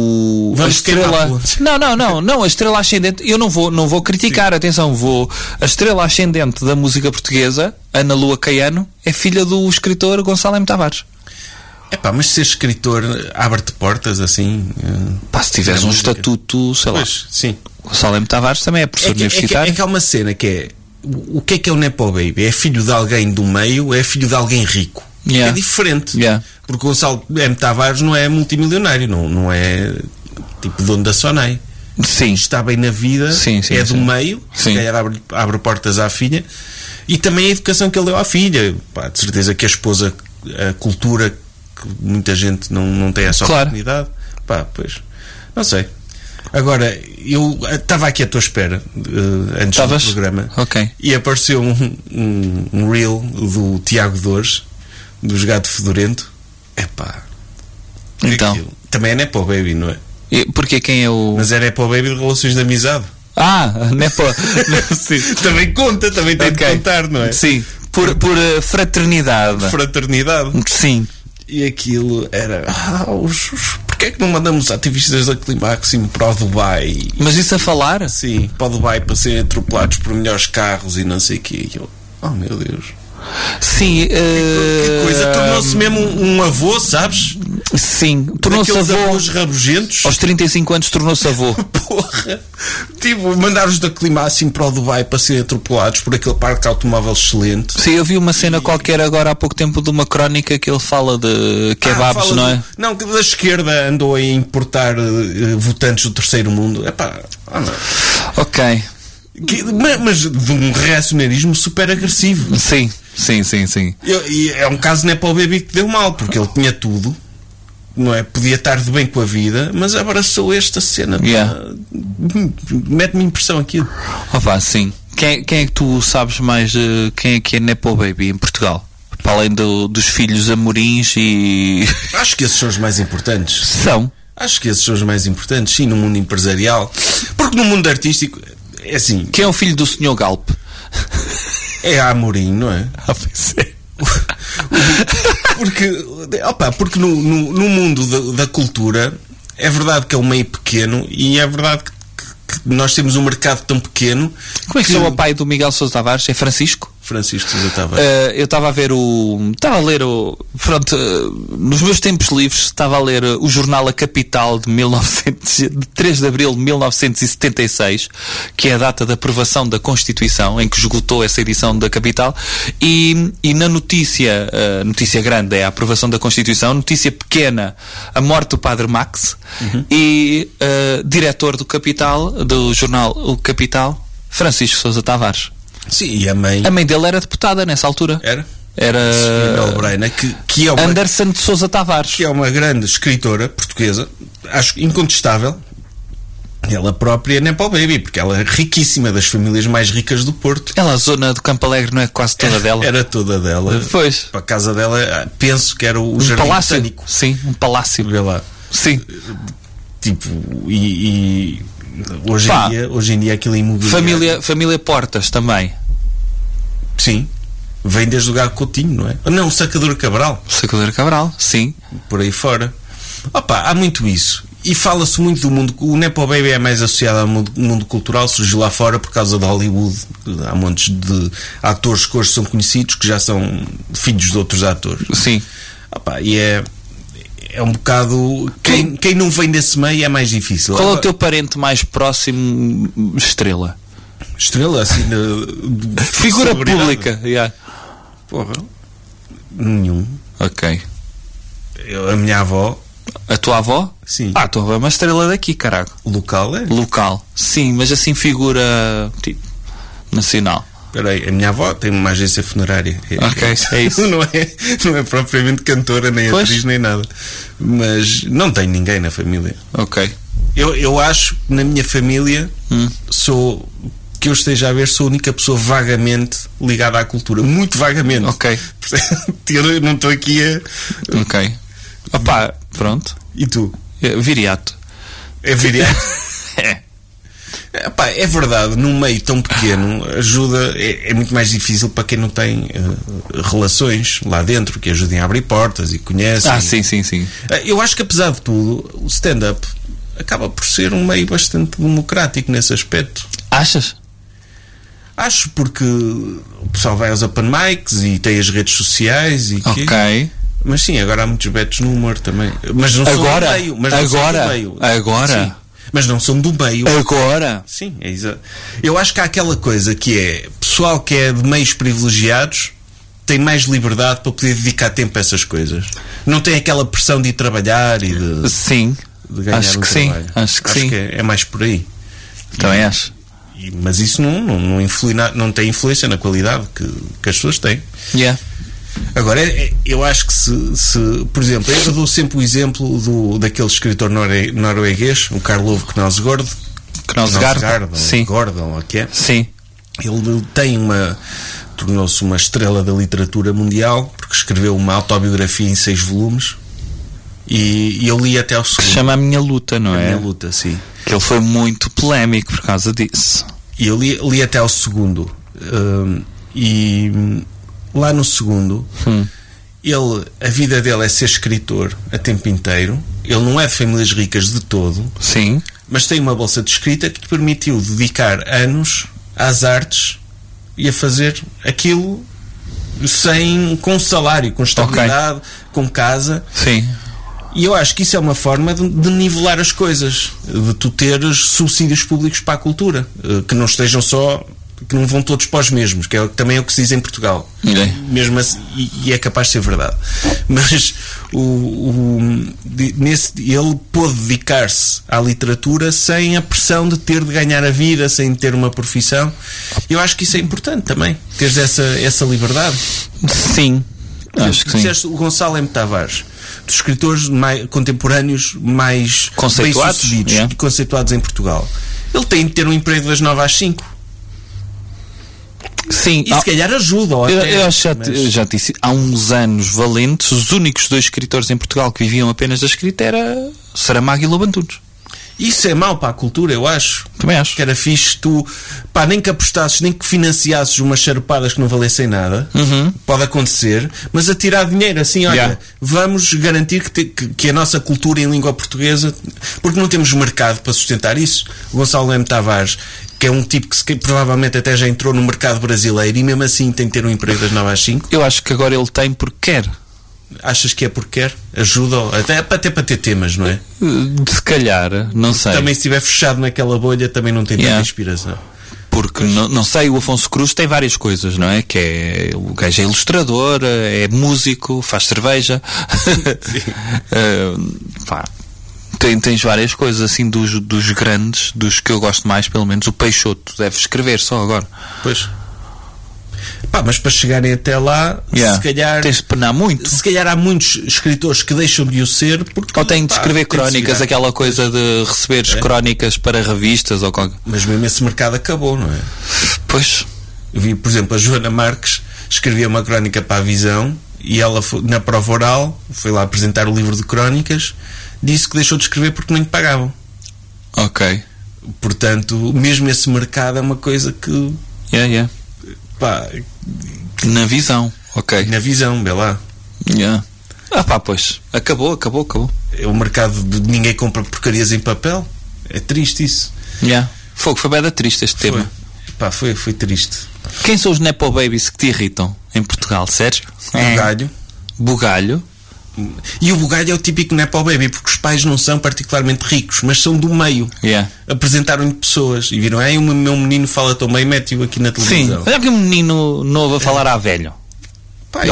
o Vamos a estrela. queimar pontes. Não, não, não, não, a estrela ascendente. Eu não vou, não vou criticar, Sim. atenção, vou. A estrela ascendente da música portuguesa, Ana Lua Caiano, é filha do escritor Gonçalo M. Tavares. É pá, mas ser escritor abre-te portas assim. eh, Pá, se tiveres na um música. estatuto, sei lá. Pois, sim. Gonçalo M. Tavares também é professor É que, é, que, universitário. é que há uma cena que é: o que é que é o Nepo Baby? É filho de alguém do meio, é filho de alguém rico. Yeah. É diferente. Yeah. Porque o Gonçalo M. Tavares não é multimilionário, não, não é tipo dono da Sonai. Sim. Está bem na vida, Sim, sim, é do sim. meio, Sim. se calhar abre, abre portas à filha, e também a educação que ele deu à filha. Pá, de certeza que a esposa, a cultura, que muita gente não, não tem essa Claro. oportunidade. Pá, pois, não sei. Agora, eu estava aqui à tua espera uh, antes Tavas? do programa Ok. e apareceu um, um, um reel do Tiago Dores, do Jogado Fedorento. Epá, Então. aquilo. Também é Nepo Baby, não é? E porque quem é o. Mas é Nepo Baby de relações de amizade. Ah, Nepo. Sim. Também conta, também tem Ok. de contar, não é? Sim. Por, por eh, fraternidade. Fraternidade. Sim. E aquilo era. Ah, os, os, porquê é que não mandamos ativistas da Climaxim para o Dubai? Mas isso a falar? Sim, para o Dubai para serem atropelados por melhores carros e não sei o quê. E eu, oh meu Deus. Sim. Que eh, coisa, tornou-se mesmo um, um avô, sabes? Sim. Tornou-se Daqueles avô. avós rabugentos. Aos trinta e cinco anos tornou-se avô. Porra! Tipo, mandar-os da Climaxim para o Dubai para serem atropelados por aquele parque automóvel excelente. Sim, eu vi uma cena qualquer agora há pouco tempo de uma crónica que ele fala de kebabs, Ah, fala não é? do- não, que da esquerda andou a importar eh, votantes do terceiro mundo. Epá, ah, não. Ok. Que- mas, mas de um reacionarismo super agressivo. Sim, sim, sim, sim. Eu- e é um caso Nepo Baby que deu mal, porque ele tinha tudo, não é? Podia estar de bem com a vida, mas abraçou esta cena. pá. Yeah. Mete-me impressão aquilo. Opa, sim. Quem, quem é que tu sabes mais eh, quem é que é Nepo Baby em Portugal? Para além do- dos filhos Amorins e. Acho que esses são os mais importantes. São. Acho que esses são os mais importantes, sim, no mundo empresarial. Porque no mundo artístico, é assim, Quem é o filho do senhor Galp? é a Amorim, não é? Ah, pois é. Porque, opa, porque no, no, no mundo da, da cultura é verdade que é um meio pequeno e é verdade que, que nós temos um mercado tão pequeno. Como é que se chama o pai do Miguel Sousa Tavares? É Francisco? Francisco Sousa Tavares? Uh, eu estava a ver o. Estava a ler o. Pronto, uh, nos meus tempos livres, estava a ler uh, o jornal A Capital de, mil e novecentos, de três de abril de mil novecentos e setenta e seis, que é a data da aprovação da Constituição, em que esgotou essa edição da Capital. E, e na notícia, uh, notícia grande é a aprovação da Constituição, notícia pequena, a morte do Padre Max, uhum. e uh, diretor do Capital, do jornal O Capital, Francisco Sousa Tavares. Sim, e a mãe... A mãe dele era deputada nessa altura. Era? Era... Melbreina, que, que é uma... Anderson de Sousa Tavares. Que é uma grande escritora portuguesa, acho incontestável. Ela própria nem para o baby, porque ela é riquíssima, das famílias mais ricas do Porto. Ela, a zona do Campo Alegre, não é quase toda era, dela? Era toda dela. Pois. Para a casa dela, penso que era o um Jardim palácio. Botânico. Sim, um palácio. Vê lá. Sim. Tipo, e... e hoje, Pá, em dia, hoje em dia aquilo é imobiliário. Família, família Portas também. Sim. Vem desde o Gago Coutinho, não é? Não, o Sacadura Cabral. O Sacadura Cabral, sim. Por aí fora. Opa, há muito isso. E fala-se muito do mundo. O Nepo Baby é mais associado ao mundo, mundo cultural, surgiu lá fora por causa de Hollywood. Há montes de atores que hoje são conhecidos que já são filhos de outros atores. Sim. Opa, e é, é um bocado. Quem, quem não vem desse meio é mais difícil. Qual Agora, é o teu parente mais próximo, estrela? Estrela, assim, de, de figura pública, yeah. Porra, nenhum. Ok. Eu, a minha avó. A tua avó? Sim. Ah, a tua avó é uma estrela daqui, caralho. Local é? Local. Sim, mas assim figura tipo nacional. Espera aí, a minha avó tem uma agência funerária. Ok, é isso. não, é, não é propriamente cantora, nem pois. atriz, nem nada. Mas não tem ninguém na família. Ok. Eu, eu acho que na minha família hum. sou... que eu esteja a ver, sou a única pessoa vagamente ligada à cultura. Muito vagamente. Ok. Eu não estou aqui a... Ok. Opá, pronto. E tu? É, viriato. É viriato? É. Epá, é verdade, num meio tão pequeno ajuda, é, é muito mais difícil para quem não tem uh, relações lá dentro que ajudem a abrir portas e conhecem. Ah, sim, sim, sim. Uh, eu acho que apesar de tudo o stand-up acaba por ser um meio bastante democrático nesse aspecto. Achas? Acho, porque o pessoal vai aos open mics e tem as redes sociais e ok que... Mas sim, agora há muitos betos no humor também. Mas não agora, são do meio. Mas não agora, são do meio. agora. Sim. Mas não são do meio. Agora. Sim, é exato. Eu acho que há aquela coisa que é pessoal que é de meios privilegiados tem mais liberdade para poder dedicar tempo a essas coisas. Não tem aquela pressão de ir trabalhar e de, sim, de ganhar acho um que trabalho. Sim. Acho que acho sim. que é, é mais por aí. Também e, acho. E, mas isso não, não, não, influi na, não tem influência na qualidade que, que as pessoas têm. Yeah. Agora, é, é, eu acho que se, se, por exemplo, eu dou sempre o exemplo do, daquele escritor norue, norueguês, o Karl Ove Knausgård. Knausgård, sim. Gordon, o que é? Sim. Ele tem uma... tornou-se uma estrela da literatura mundial porque escreveu uma autobiografia em seis volumes e, e eu li até ao segundo. Que se chama A Minha Luta, não a é? A Minha Luta, sim. Que ele foi muito polémico por causa disso. E eu li, li até ao segundo. Um, e lá no segundo, hum. ele, a vida dele é ser escritor a tempo inteiro. Ele não é de famílias ricas de todo. Sim. Mas tem uma bolsa de escrita que lhe permitiu dedicar anos às artes e a fazer aquilo sem, com salário, com estabilidade, okay. com casa. Sim. E eu acho que isso é uma forma de, de nivelar as coisas, de tu teres subsídios públicos para a cultura, que não estejam só, que não vão todos para os mesmos, que é também é o que se diz em Portugal. Okay. Mesmo assim, e, e é capaz de ser verdade. Mas o, o, nesse, ele pôde dedicar-se à literatura sem a pressão de ter de ganhar a vida, sem ter uma profissão. Eu acho que isso é importante também, teres essa, essa liberdade. Sim, acho que sim. Disseste o Gonçalo M. Tavares, dos escritores mais, contemporâneos mais conceituados, bem-sucedidos yeah. e conceituados em Portugal. Ele tem de ter um emprego das nove às cinco. Sim. E se calhar ajuda. Eu, até, eu já, mas... eu já disse, há uns anos valentes, os únicos dois escritores em Portugal que viviam apenas da escrita era Saramago e Lobo Antunes. Isso é mau para a cultura, eu acho. Também acho. Que era fixe tu, pá, nem que apostasses, nem que financiasses umas charupadas que não valessem nada, uhum. pode acontecer, mas a tirar dinheiro, assim, olha, yeah. vamos garantir que, te, que, que a nossa cultura em língua portuguesa, porque não temos mercado para sustentar isso. O Gonçalo M. Tavares que é um tipo que, se, que provavelmente até já entrou no mercado brasileiro e mesmo assim tem de ter um emprego das nove às cinco. Eu acho que agora ele tem porque quer. Achas que é porque quer? Ajuda? Até, até para ter temas, não é? Se calhar, não sei. Também se estiver fechado naquela bolha também não tem Yeah. tanta inspiração. Porque, não, não sei, o Afonso Cruz tem várias coisas, não é? Que é, o gajo é ilustrador, é músico, faz cerveja. uh, pá, tem, tens várias coisas, assim, dos, dos grandes, dos que eu gosto mais, pelo menos. O Peixoto deve escrever só agora. Pois. Pá, mas para chegarem até lá, Yeah. se calhar... Tens de penar muito. Se calhar há muitos escritores que deixam de o ser porque... Ou têm de pá, escrever tem de se crónicas, virar. aquela coisa de receberes É. crónicas para revistas ou qualquer... Mas mesmo esse mercado acabou, não é? Pois. Eu vi, por exemplo, a Joana Marques escrevia uma crónica para a Visão e ela, foi, na prova oral, foi lá apresentar o livro de crónicas, disse que deixou de escrever porque não lhe pagavam. Ok. Portanto, mesmo esse mercado é uma coisa que... Yeah, yeah. Pá, Na Visão. Ok. na Visão, vê lá. Yeah. Ah pá, pois. Acabou, acabou, acabou. É o mercado de ninguém compra porcarias em papel. É triste isso. Yeah. Fogo, foi bem da triste este Foi. tema. Pá, foi, foi triste. Quem são os Nepo Babies que te irritam em Portugal, Sérgio? Bugalho. Bugalho. E o bugalho é o típico Nepo Baby, porque os pais não são particularmente ricos, mas são do meio. Yeah. Apresentaram-lhe pessoas e viram, ei, o meu menino fala tão bem, mete-o aqui na Sim, televisão. olha que um menino novo a falar a velho. Pai,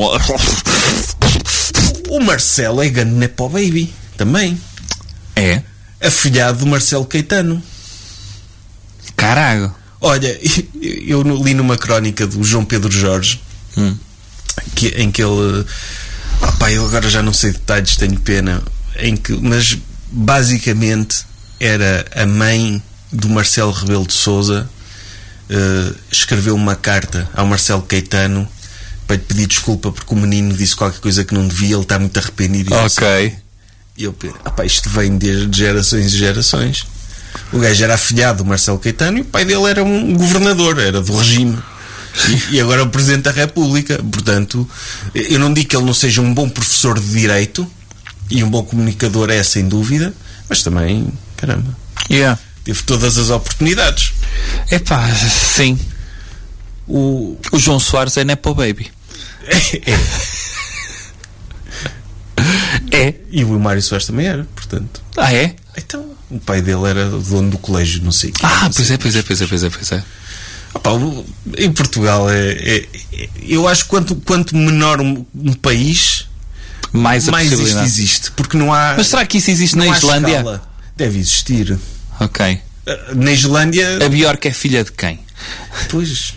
o Marcelo é grande Nepo Baby, também. É? Afilhado do Marcelo Caetano. Caralho. Olha, eu li numa crónica do João Pedro Jorge, Hum. que, em que ele... Ah, pá, eu agora já não sei detalhes, tenho pena. Em que, mas basicamente era a mãe do Marcelo Rebelo de Sousa, uh, escreveu uma carta ao Marcelo Caetano para lhe pedir desculpa porque o menino disse qualquer coisa que não devia, ele está muito arrependido. Ok. E eu pensei, ah, pá, isto vem desde gerações e gerações. O gajo era afilhado do Marcelo Caetano e o pai dele era um governador, era do regime. E, e agora é o Presidente da República. Portanto, eu não digo que ele não seja um bom professor de Direito e um bom comunicador, é sem dúvida, mas também, caramba, Yeah. teve todas as oportunidades. Epá, sim. O, O João Soares é Nepo Baby. É. e o Mário Soares também era, portanto. Ah, é? Então, o pai dele era dono do colégio, não sei o quê. Ah, Não pois sei. é, pois é, pois é, pois é, pois é. Opa, o- em Portugal é, é- é- eu acho que quanto, quanto menor um, um país, Mais a mais isto possibilidade. existe, porque não há. Mas será que isso existe não na há Islândia? escala. Deve existir. Ok. Uh, Na Islândia, A Bjork é filha de quem? pois,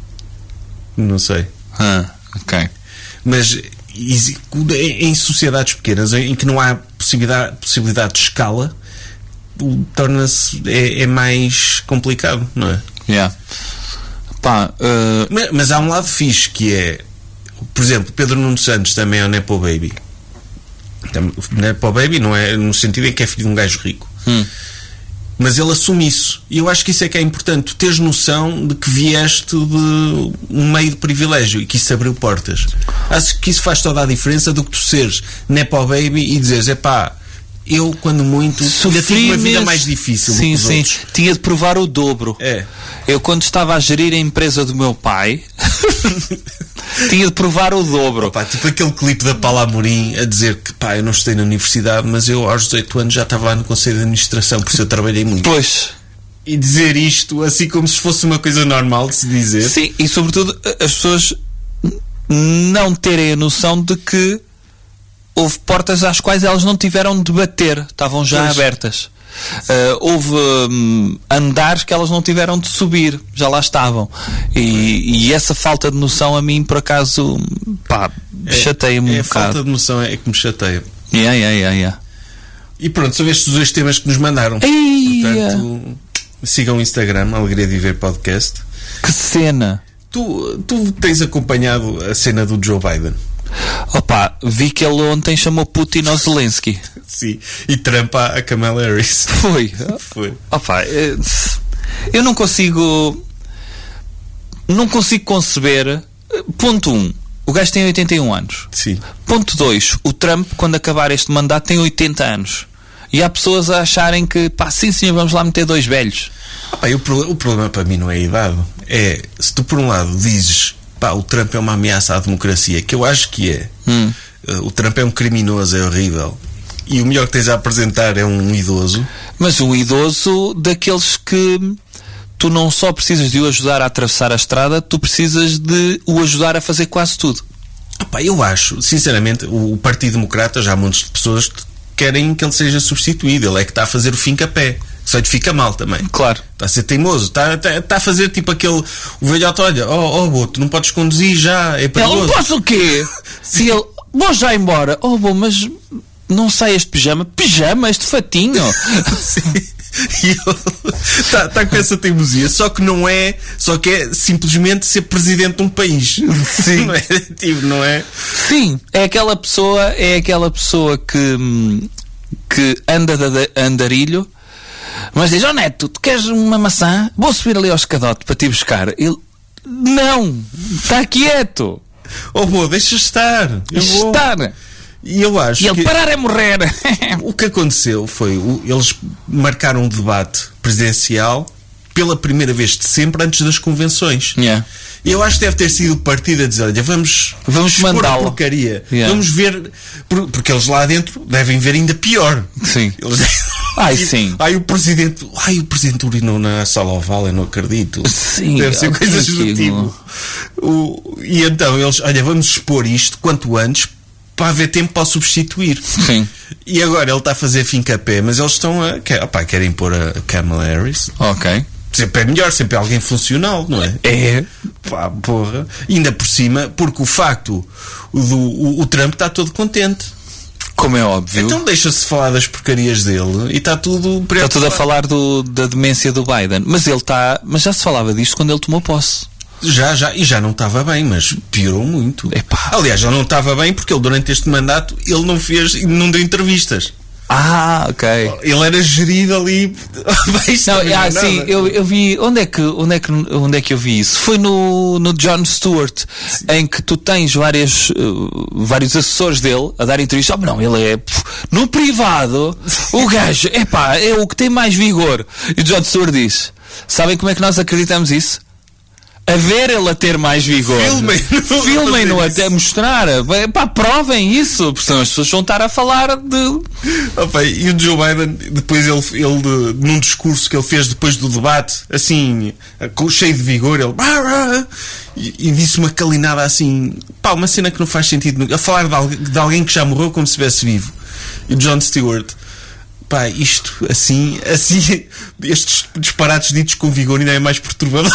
não sei, Ah, ok. mas exi- em sociedades pequenas em que não há possibilidade, possibilidade de escala, o- torna-se é, é mais complicado, não é? Yeah. Pá, uh, Mas, mas há um lado fixe que é, por exemplo, Pedro Nuno Santos também é o Nepo Baby. Tam- o Nepo Baby não é no sentido em que é filho de um gajo rico, hum. mas ele assume isso. E eu acho que isso é que é importante. Tu teres noção de que vieste de um meio de privilégio e que isso abriu portas. Acho que isso faz toda a diferença do que tu seres Nepo Baby e dizeres, epá, eu quando muito ainda tive uma vida imenso. mais difícil do Sim, que os sim. outros. Tinha de provar o dobro. É. Eu, quando estava a gerir a empresa do meu pai, tinha de provar o dobro. Pá, tipo aquele clipe da Paula Amorim a dizer que, pá, eu não estudei na universidade, mas eu aos dezoito anos já estava lá no Conselho de Administração, por isso eu trabalhei muito. Pois. E dizer isto assim como se fosse uma coisa normal de se dizer. Sim, e sobretudo as pessoas não terem a noção de que houve portas às quais elas não tiveram de bater, estavam já Pois. abertas. Uh, houve hum, andares que elas não tiveram de subir, já lá estavam. E, e essa falta de noção a mim, por acaso, pá, chateia-me É um a falta bocado. de noção é que me chateia. Yeah, yeah, yeah, yeah. E pronto, são estes os dois temas que nos mandaram. Eia! Portanto, sigam o Instagram, Alegria de Viver Podcast. Que cena! Tu, tu tens acompanhado a cena do Joe Biden? Opa, vi que ele ontem chamou Putin ao Zelensky. Sim. E Trump à a Kamala Harris. Foi. Foi. Opa, eh, eu não consigo. Não consigo conceber. eh, Ponto um. O gajo tem oitenta e um anos. Sim. Ponto dois. O Trump, quando acabar este mandato, tem oitenta anos. E há pessoas a acharem que, pá, sim, sim, vamos lá meter dois velhos. Ah, pá, o, pro, o problema para mim não é a idade. É, se tu por um lado dizes, pá, o Trump é uma ameaça à democracia, que eu acho que é. Hum. Uh, o Trump é um criminoso, é horrível. E o melhor que tens a apresentar é um idoso. Mas um idoso daqueles que tu não só precisas de o ajudar a atravessar a estrada, tu precisas de o ajudar a fazer quase tudo. Ah, pá, eu acho, sinceramente, o, o Partido Democrata, já há montes de pessoas que querem que ele seja substituído. Ele é que está a fazer o fim capé. Só lhe fica mal também. Claro. Está a ser teimoso. Está, está, está a fazer tipo aquele... O velhote, olha, oh, oh, bo, tu não podes conduzir já, é perigoso. Ele, posso o quê? Se ele... Vou já embora. Oh, bom, mas... Não sai este pijama? Pijama? Este fatinho? Sim. E ele está tá com essa teimosia. Só que não é... Só que é simplesmente ser presidente de um país. Sim. Não é? Tipo, não é? Sim. É aquela pessoa... É aquela pessoa que... Que anda de andarilho, mas diz: ó, oh, Neto, tu queres uma maçã? Vou subir ali ao escadote para te buscar. Ele... Não! Está quieto! Oh, boa, deixa estar. Eu vou... Estar! E eu acho e ele que parar é morrer. O que aconteceu foi, o, eles marcaram um debate presidencial pela primeira vez de sempre antes das convenções. Yeah. E eu acho que deve ter sido o partido a dizer: olha, vamos, vamos mandá-lo. Porcaria. Yeah. Vamos ver, porque eles lá dentro devem ver ainda pior. Sim. Eles... Ai, sim. Ai, o presidente, ai, o presidente urinou na sala oval, eu não acredito. Sim. Deve ser coisas do digo. tipo. O, e então eles, olha, vamos expor isto quanto antes para haver tempo para o substituir. Sim. E agora ele está a fazer fim capé, mas eles estão a. Quer, opa, querem pôr a Kamala Harris. Ok. Sempre é melhor, sempre é alguém funcional, não é? É. Pá, porra. E ainda por cima, porque o facto do o, o Trump está todo contente. Como é óbvio. Então deixa-se falar das porcarias dele e está tudo preocupado. Está tudo a falar do, da demência do Biden. Mas ele está. Mas já se falava disto quando ele tomou posse. Já, já, e já não estava bem, mas piorou muito. Epá. Aliás, já não estava bem porque ele durante este mandato ele não fez, não deu entrevistas. Ah, ok. Ele era gerido ali. Não, ah, sim, eu, eu vi. Onde é, que, onde, é que, onde é que eu vi isso? Foi no, no Jon Stewart, sim. Em que tu tens várias, uh, vários assessores dele a dar entrevistas. Oh, não, ele é. Pff, no privado, o gajo, epá, é o que tem mais vigor. E o Jon Stewart diz: sabem como é que nós acreditamos isso? A ver ele a ter mais vigor. Filmem-no. Filmem-no até mostrar. Pá, provem isso. Porque senão as pessoas vão estar a falar de... Opa, e o Joe Biden, depois ele, ele, num discurso que ele fez depois do debate, assim, cheio de vigor, ele... E, e disse uma calinada assim... Pá, uma cena que não faz sentido. A falar de alguém, de alguém que já morreu como se estivesse vivo. E o Jon Stewart... Pá, isto, assim... assim estes disparates ditos com vigor ainda é mais perturbador.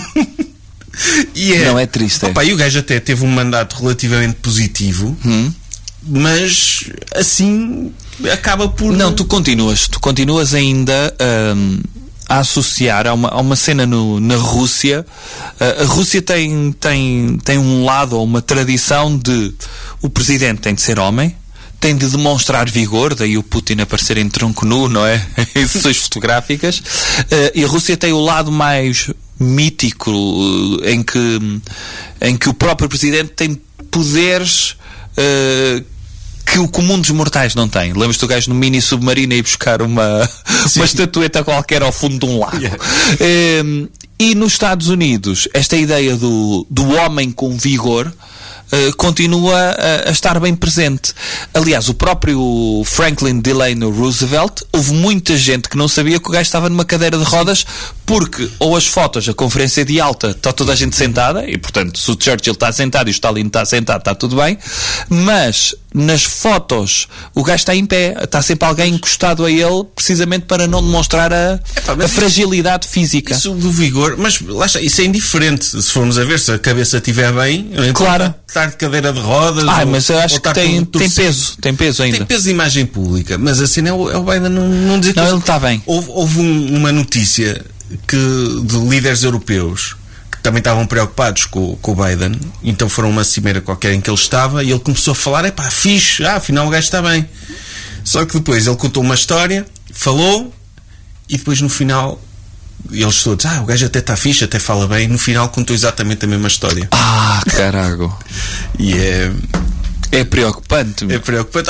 E é, não é triste. Opa, é. E o gajo até teve um mandato relativamente positivo, hum. mas assim acaba por. Não, tu continuas, tu continuas ainda um, a associar a uma, a uma cena no, na Rússia. Uh, a Rússia tem, tem, tem um lado ou uma tradição de o presidente tem de ser homem, tem de demonstrar vigor, daí o Putin aparecer em tronco nu, não é? Em sessões fotográficas. Uh, e a Rússia tem o lado mais mítico, em que, em que o próprio presidente tem poderes uh, que o comum dos mortais não tem. Lembras-te do gajo no mini submarino a ir buscar uma, uma estatueta qualquer ao fundo de um lago? Yeah. Um, e nos Estados Unidos, esta ideia do, do homem com vigor Uh, continua a, a estar bem presente. Aliás, o próprio Franklin Delano Roosevelt, houve muita gente que não sabia que o gajo estava numa cadeira de rodas, porque ou as fotos, a conferência de alta, está toda a gente sentada, e portanto, se o Churchill está sentado e o Stalin está sentado, está tudo bem, mas nas fotos o gajo está em pé, está sempre alguém encostado a ele, precisamente para não demonstrar a, Epá, a fragilidade isso, física. Isso do vigor, mas lá está, isso é indiferente. Se formos a ver, se a cabeça estiver bem, claro. Estar de cadeira de rodas. Ah, ou, mas eu acho que tem, tem peso, tem peso ainda. Tem peso de imagem pública, mas assim é o, é o Biden não, não dizer que. Não, ele está bem. Houve, houve um, uma notícia que, de líderes europeus que também estavam preocupados com, com o Biden, então foram a uma cimeira qualquer em que ele estava e ele começou a falar: é pá, fixe, ah, afinal o gajo está bem. Só que depois ele contou uma história, falou, e depois no final. E eles todos, ah, o gajo até está fixe, até fala bem. No final contou exatamente a mesma história. Ah, carago. E é... É preocupante. É preocupante. Opa,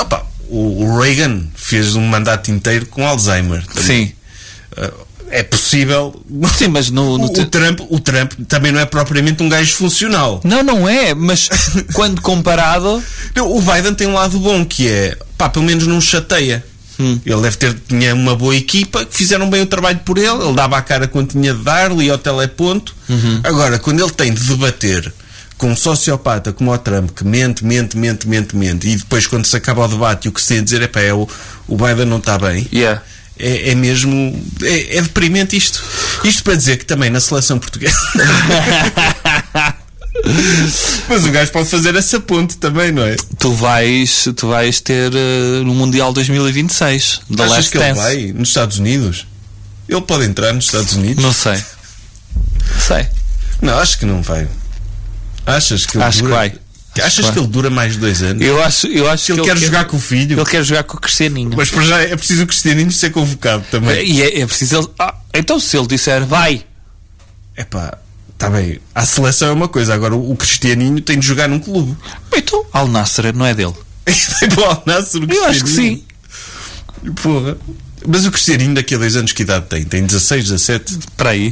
o, o Reagan fez um mandato inteiro com Alzheimer também. Sim. Uh, é possível. Sim, mas no, no o, o, Trump, o Trump também não é propriamente um gajo funcional. Não, não é, mas quando comparado. Não, o Biden tem um lado bom que é, pá, pelo menos não chateia. Hum. Ele deve ter, tinha uma boa equipa que fizeram bem o trabalho por ele, ele dava a cara quando tinha de dar, lia ao teleponto. Uhum. Agora, quando ele tem de debater com um sociopata como o Trump, que mente, mente, mente, mente, mente, e depois quando se acaba o debate e o que se tem a dizer é, pá, é o, o Biden não está bem. Yeah. É, é mesmo. É, é deprimente isto. Isto para dizer que também na seleção portuguesa. Mas o gajo pode fazer essa ponte também, não é? Tu vais, tu vais ter uh, no Mundial dois mil e vinte e seis da Achas Last que Dance. ele vai nos Estados Unidos? Ele pode entrar nos Estados Unidos? Não sei. Sei. Não, acho que não vai. Achas que ele Acho dura... que vai. Achas acho que ele dura mais de dois anos? Eu acho, eu acho que ele, que ele quer quer jogar com o filho. Ele quer jogar com o Cristianinho. Mas para já é preciso o Cristianinho ser convocado também. E é, é preciso ele. Ah, então se ele disser vai. É pá, está bem. A seleção é uma coisa, agora o, o Cristianinho tem de jogar num clube. Então, Al Nassr não é dele. Al Nassr, o Eu acho que sim. Porra. Mas o Cristianinho daqui a dois anos que idade tem? Tem dezasseis, dezassete? Para aí.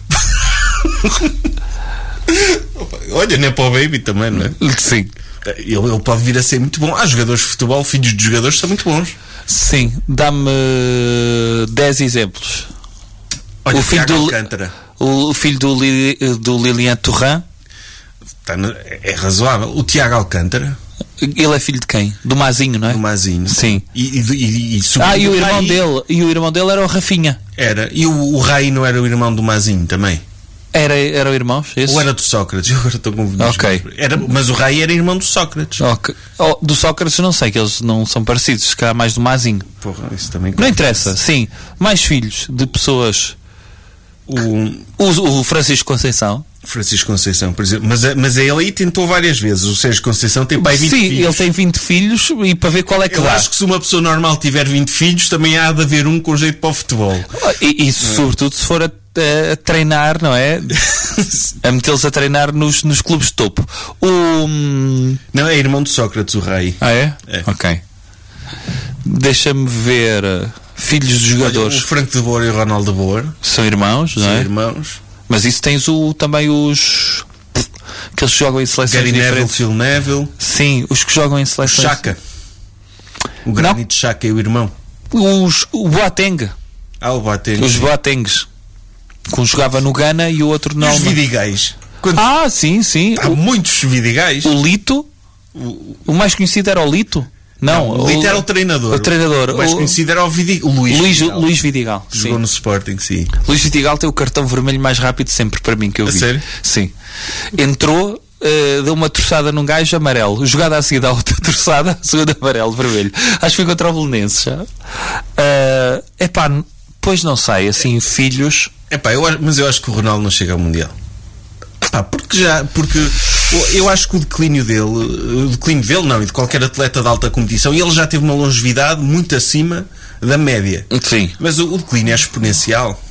Olha, não é para o Baby também, não é? Sim. Ele, ele pode vir a ser muito bom. Há jogadores de futebol, filhos de jogadores são muito bons. Sim, dá-me dez exemplos. Olha, o filho do Alcântara. O filho do, Li, do Lilian Thuram tá no, é razoável. O Tiago Alcântara. Ele é filho de quem? Do Mazinho, não é? Do Mazinho. Sim. E, e, e, e ah, e o irmão Rai, dele. E o irmão dele era o Rafinha. Era. E o, o Rai não era o irmão do Mazinho também? Era, eram irmãos? Esse? Ou era do Sócrates? Eu agora estou confundido. Ok. Era, mas o Rai era irmão do Sócrates. Okay. Oh, do Sócrates não sei, que eles não são parecidos. Se calhar mais do Mazinho. Porra, isso também não interessa. Sim. Mais filhos de pessoas. O, o, o Francisco Conceição. Francisco Conceição, por exemplo. Mas, mas ele aí tentou várias vezes. O Sérgio Conceição tem pai vinte Sim, filhos. ele tem vinte filhos e para ver qual é que Eu dá. acho que se uma pessoa normal tiver vinte filhos, também há de haver um com jeito para o futebol. E isso, é. Sobretudo, se for a, a, a treinar, não é? A metê-los a treinar nos, nos clubes de topo. O... Não, é irmão de Sócrates, o Rei. Ah, é? É. Ok. Deixa-me ver. Filhos dos jogadores. Olha, o Franco de Boer e o Ronaldo de Boer são irmãos, não é? São irmãos. Mas isso tens o, também os que eles jogam em seleções Gary diferentes. Neville, Phil Neville. Sim, os que jogam em seleções. O Chaka. O Granit Xhaka e o irmão. Os, o Boateng. Ah, o Boateng. Os Boatengs. Que um jogava no Ghana e o outro não. E os Vidigais. Quando... Ah, sim, sim. Há o... muitos Vidigais. O Lito. O... o mais conhecido era o Lito. Não, não o Lito era o treinador. O treinador. O mais o... conhecido era o, Vidig... o Luís Luís Vidigal. Luís Vidigal. Jogou sim. no Sporting, sim. Luís Vidigal tem o cartão vermelho mais rápido sempre para mim que eu vi. A sério? Sim. Entrou, uh, deu uma torçada num gajo amarelo. Jogada a seguir dá outra torçada, segunda amarelo, vermelho. Acho que foi contra o Belenenses já. Uh, epá, pois não sei, assim, filhos. Epá, eu, mas eu acho que o Ronaldo não chega ao Mundial. Epá, porque já, porque eu acho que o declínio dele, o declínio dele não, e de qualquer atleta de alta competição, ele já teve uma longevidade muito acima da média. Sim. Mas o, o declínio é exponencial.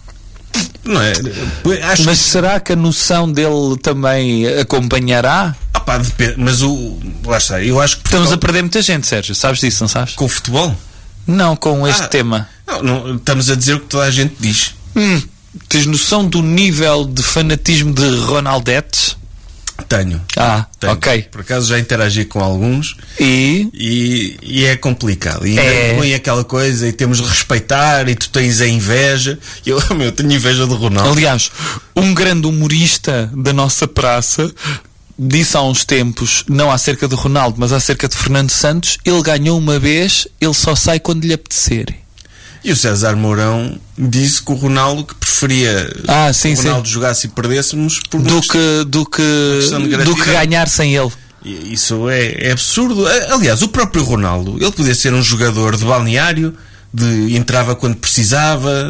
Não é? Acho mas que... será que a noção dele também acompanhará? Ah pá, depende, mas o. Lá está, eu acho que. Estamos a perder muita gente, Sérgio, sabes disso, não sabes? Com o futebol? Não, com este ah, tema. Não, não, estamos a dizer o que toda a gente diz. Hum, tens noção do nível de fanatismo de Ronaldetes? Tenho. Ah, Tenho. ok. Por acaso já interagi com alguns e, e, e é complicado. E é... põe aquela coisa e temos de respeitar e tu tens a inveja. Eu, meu, tenho inveja do Ronaldo. Aliás, um grande humorista da nossa praça disse há uns tempos, não acerca do Ronaldo, mas acerca de Fernando Santos, ele ganhou uma vez, ele só sai quando lhe apetecer. E o César Mourão disse que o Ronaldo que preferia ah, sim, que o Ronaldo sim. jogasse e perdêssemos por do, que, do, que, do que ganhar sem ele. Isso é, é absurdo. Aliás, o próprio Ronaldo, ele podia ser um jogador de balneário, de entrava quando precisava,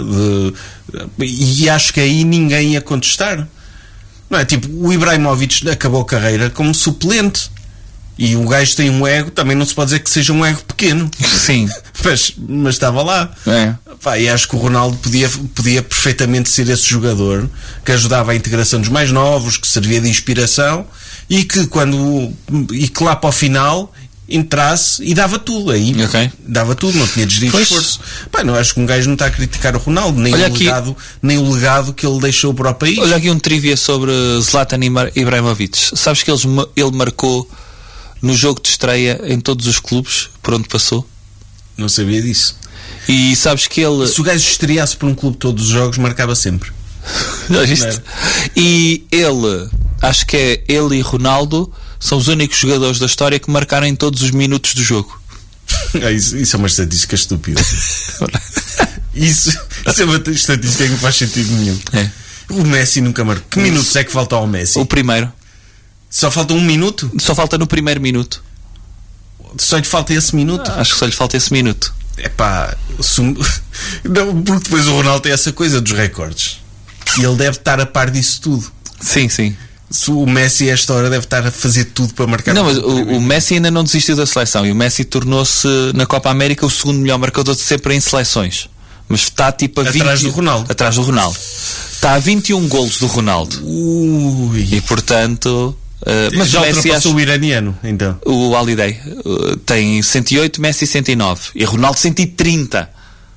de, e acho que aí ninguém ia contestar. Não é? Tipo, o Ibrahimovic acabou a carreira como suplente. E o gajo tem um ego, também não se pode dizer que seja um ego pequeno. Sim. mas, mas estava lá. É. Pá, e acho que o Ronaldo podia, podia perfeitamente ser esse jogador que ajudava a integração dos mais novos, que servia de inspiração e que, quando, e que lá para o final entrasse e dava tudo. Aí Ok. dava tudo, não tinha desvio de Pois. esforço. Pá, não acho que um gajo não está a criticar o Ronaldo, nem, Olha o aqui- legado, nem o legado que ele deixou para o país. Olha aqui um trivia sobre Zlatan Ibra- Ibrahimovic. Sabes que eles, ma- ele marcou no jogo de estreia em todos os clubes por onde passou? Não sabia disso. E sabes que ele... Se o gajo estreasse por um clube todos os jogos, marcava sempre. Já viste? Não. E ele, acho que é ele e Ronaldo, são os únicos jogadores da história que marcaram em todos os minutos do jogo. Ah, isso, isso é uma estatística estúpida. Isso, isso é uma estatística que não faz sentido nenhum. É. O Messi nunca marcou. Que minutos é que falta ao Messi? O primeiro. Só falta um minuto? Só falta no primeiro minuto. Só lhe falta esse minuto? Acho que só lhe falta esse minuto. É pá, não, porque depois o Ronaldo tem essa coisa dos recordes. E ele deve estar a par disso tudo. Sim, sim. Se o Messi, a esta hora, deve estar a fazer tudo para marcar. Não, mas o, o Messi ainda não desistiu da seleção. E o Messi tornou-se na Copa América o segundo melhor marcador de sempre em seleções. Mas está tipo a Atrás vinte do Ronaldo. Atrás do Ronaldo. Está a vinte e um golos do Ronaldo. Ui. E portanto. Uh, mas Já o Messi ultrapassou acho, o iraniano, então. o Holiday uh, tem cento e oito, Messi cento e nove. E Ronaldo cento e trinta.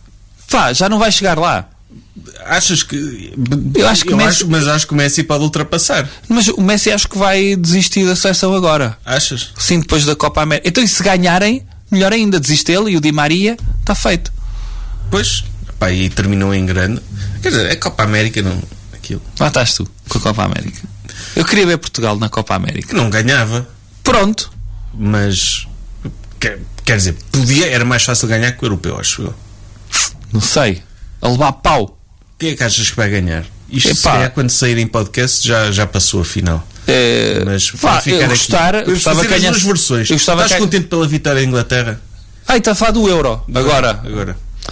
Pá, já não vai chegar lá. Achas que. Eu acho que eu o Messi- acho, mas acho que o Messi pode ultrapassar. Mas o Messi acho que vai desistir da seleção agora. Achas? Sim, depois da Copa América. Então, e se ganharem, melhor ainda, desiste ele e o Di Maria, está feito. Pois. Pá, e terminou em grande. Quer dizer, a Copa América não. Aquilo. Lá estás tu, com a Copa América. Eu queria ver Portugal na Copa América. Que não ganhava. Pronto. Mas. Quer, quer dizer, podia, era mais fácil ganhar que o europeu, acho eu. Não sei. A levar pau. Quem é que achas que vai ganhar? Isto, se Epá. calhar, quando sair em podcast, já, já passou a final. É, Mas pá, vai ficar eu aqui. gostar, eu Vamos gostava fazer que as ganhasse. duas versões. Eu gostava Estás que- contente pela vitória da Inglaterra? Ai, está a falar do Euro. Agora. Agora.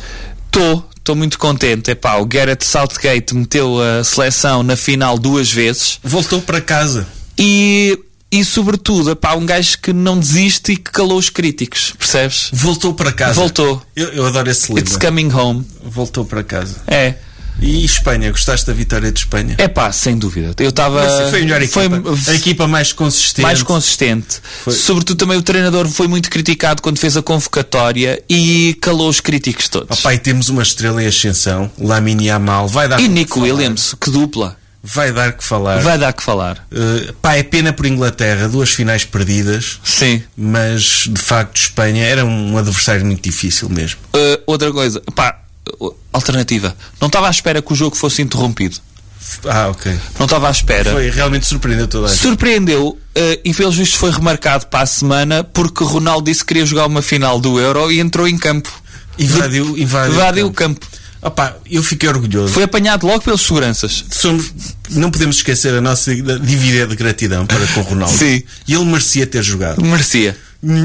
Estou. Estou muito contente. Epá, o Gareth Southgate meteu a seleção na final duas vezes. Voltou para casa. E, e sobretudo, epá, um gajo que não desiste e que calou os críticos. Percebes? Voltou para casa. Voltou. Eu, eu adoro esse It's lema. coming home. Voltou para casa. É. E Espanha? Gostaste da vitória de Espanha? É pá, sem dúvida. Eu estava. Mas foi a melhor equipa. Foi a equipa mais consistente. mais consistente. Foi. Sobretudo também o treinador foi muito criticado quando fez a convocatória e calou os críticos todos. Oh, pai, temos uma estrela em ascensão. Lamine Yamal. Vai dar E que Nico falar. Williams, que dupla. Vai dar que falar. Vai dar que falar. Uh, pá, é pena por Inglaterra. Duas finais perdidas. Sim. Mas, de facto, Espanha era um adversário muito difícil mesmo. Uh, outra coisa, pá, uh, alternativa. Não estava à espera que o jogo fosse interrompido. Ah, ok. Não estava à espera. Foi, realmente surpreendeu toda a gente. Surpreendeu uh, e pelos vistos foi remarcado para a semana porque Ronaldo disse que queria jogar uma final do Euro e entrou em campo. Invadiu, invadiu, Invadiu o campo. Opa, eu fiquei orgulhoso. Foi apanhado logo pelos seguranças. Somos, não podemos esquecer a nossa dívida de gratidão para com o Ronaldo. Sim. E ele merecia ter jogado. Merecia.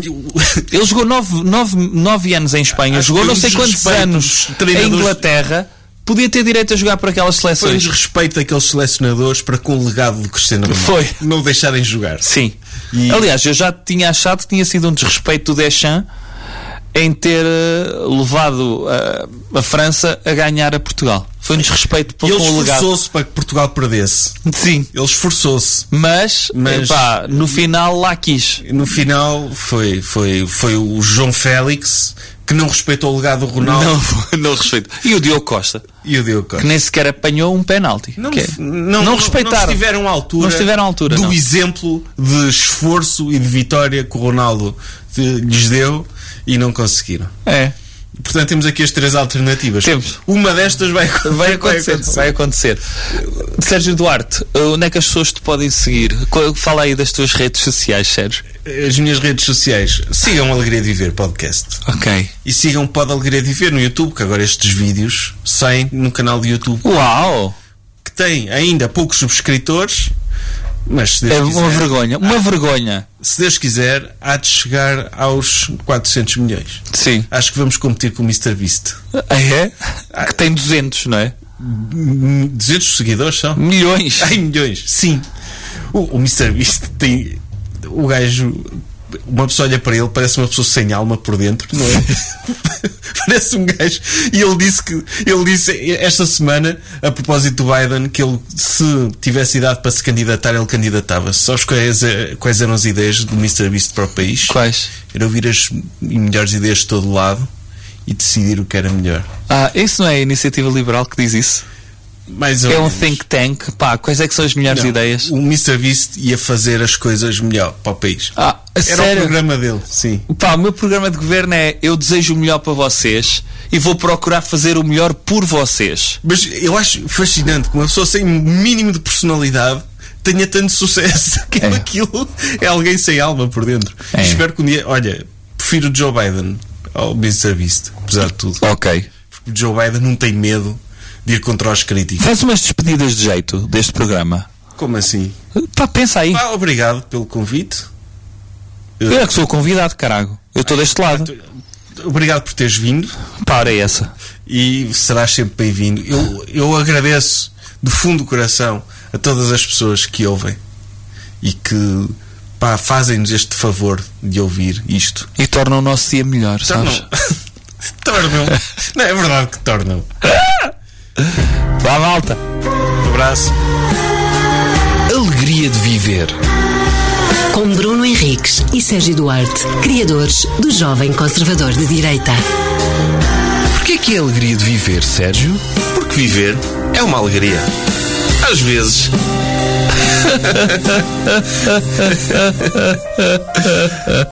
Ele jogou nove, nove, nove anos em Espanha, Acho jogou que não foi um sei quantos desrespeito anos dos treinadores. em Inglaterra. Podia ter direito a jogar por aquelas Foi um seleções. desrespeito daqueles selecionadores para com o legado de Cristiano Ronaldo. Foi. Não o deixarem jogar. Sim. E- Aliás, eu já tinha achado que tinha sido um desrespeito do Deschamps em ter eh, levado eh, a França a ganhar a Portugal. Foi um desrespeito E com ele o legado. esforçou-se para que Portugal perdesse. Sim. Ele esforçou-se. Mas, Mas- epá, no final lá quis. No final foi, foi, foi o João Félix que não respeitou o legado do Ronaldo Não, não respeito. E o Diogo Costa, e o Diogo que Costa. nem sequer apanhou um penalti. Não, Que é- não, não respeitaram. Não estiveram à altura, Não estiveram à altura, do não. exemplo de esforço e de vitória que o Ronaldo eh, lhes deu e não conseguiram. É. Portanto, temos aqui as três alternativas. Temos. Uma destas vai, Vai acontecer, vai acontecer. Sérgio Duarte, onde é que as pessoas te podem seguir? Qual- Fala aí das tuas redes sociais, Sérgio. As minhas redes sociais. Sigam Alegria de Viver Podcast. Ok. E sigam Pode Alegria de Viver no YouTube, que agora estes vídeos saem no canal de YouTube, Uau! que tem ainda poucos subscritores, mas se Deus É quiser, uma vergonha. Uma vergonha. se Deus quiser, há de chegar aos quatrocentos milhões. Sim. Acho que vamos competir com o mister Beast. Ah, é? Que tem duzentos, não é? duzentos seguidores são? Milhões. Ai, milhões, sim. O, o mister Beast tem. O gajo uma pessoa olha para ele, parece uma pessoa sem alma por dentro, não é? Parece um gajo. E ele disse que ele disse esta semana, a propósito do Biden, que ele, se tivesse idade para se candidatar, ele candidatava-se. Sabes quais, quais eram as ideias do mister Beast para o país? Quais? Era ouvir as melhores ideias de todo lado e decidir o que era melhor. Ah, isso não é a Iniciativa Liberal que diz isso? Mais ou É um menos. think tank. Pá, quais é que são as melhores Não, ideias? O mister Beast ia fazer as coisas melhor para o país. Ah, a Era sério? o programa dele, sim. Pá, o meu programa de governo é: eu desejo o melhor para vocês e vou procurar fazer o melhor por vocês. Mas eu acho fascinante que uma pessoa sem mínimo de personalidade tenha tanto sucesso. Que É. aquilo é alguém sem alma por dentro. É. Espero que um dia, olha, prefiro o Joe Biden ao mister Beast, apesar de tudo. Ok. Porque o Joe Biden não tem medo de ir contra os críticos. Faz umas despedidas de jeito deste programa. Como assim? Pá, pensa aí. Ah, obrigado pelo convite. Eu é que sou o convidado, carago. Eu estou deste lado. Obrigado por teres vindo. Pá, ora é essa. E serás sempre bem-vindo. Eu, eu agradeço do fundo do coração a todas as pessoas que ouvem e que, pá, fazem-nos este favor de ouvir isto. E torna o nosso dia melhor, Tornam. sabes? Tornam. Não é verdade que tornam. Vá, malta. Um abraço. Alegria de viver. Com Bruno Henriques e Sérgio Duarte, criadores do Jovem Conservador de Direita. Porquê que é alegria de viver, Sérgio? Porque viver é uma alegria. Às vezes.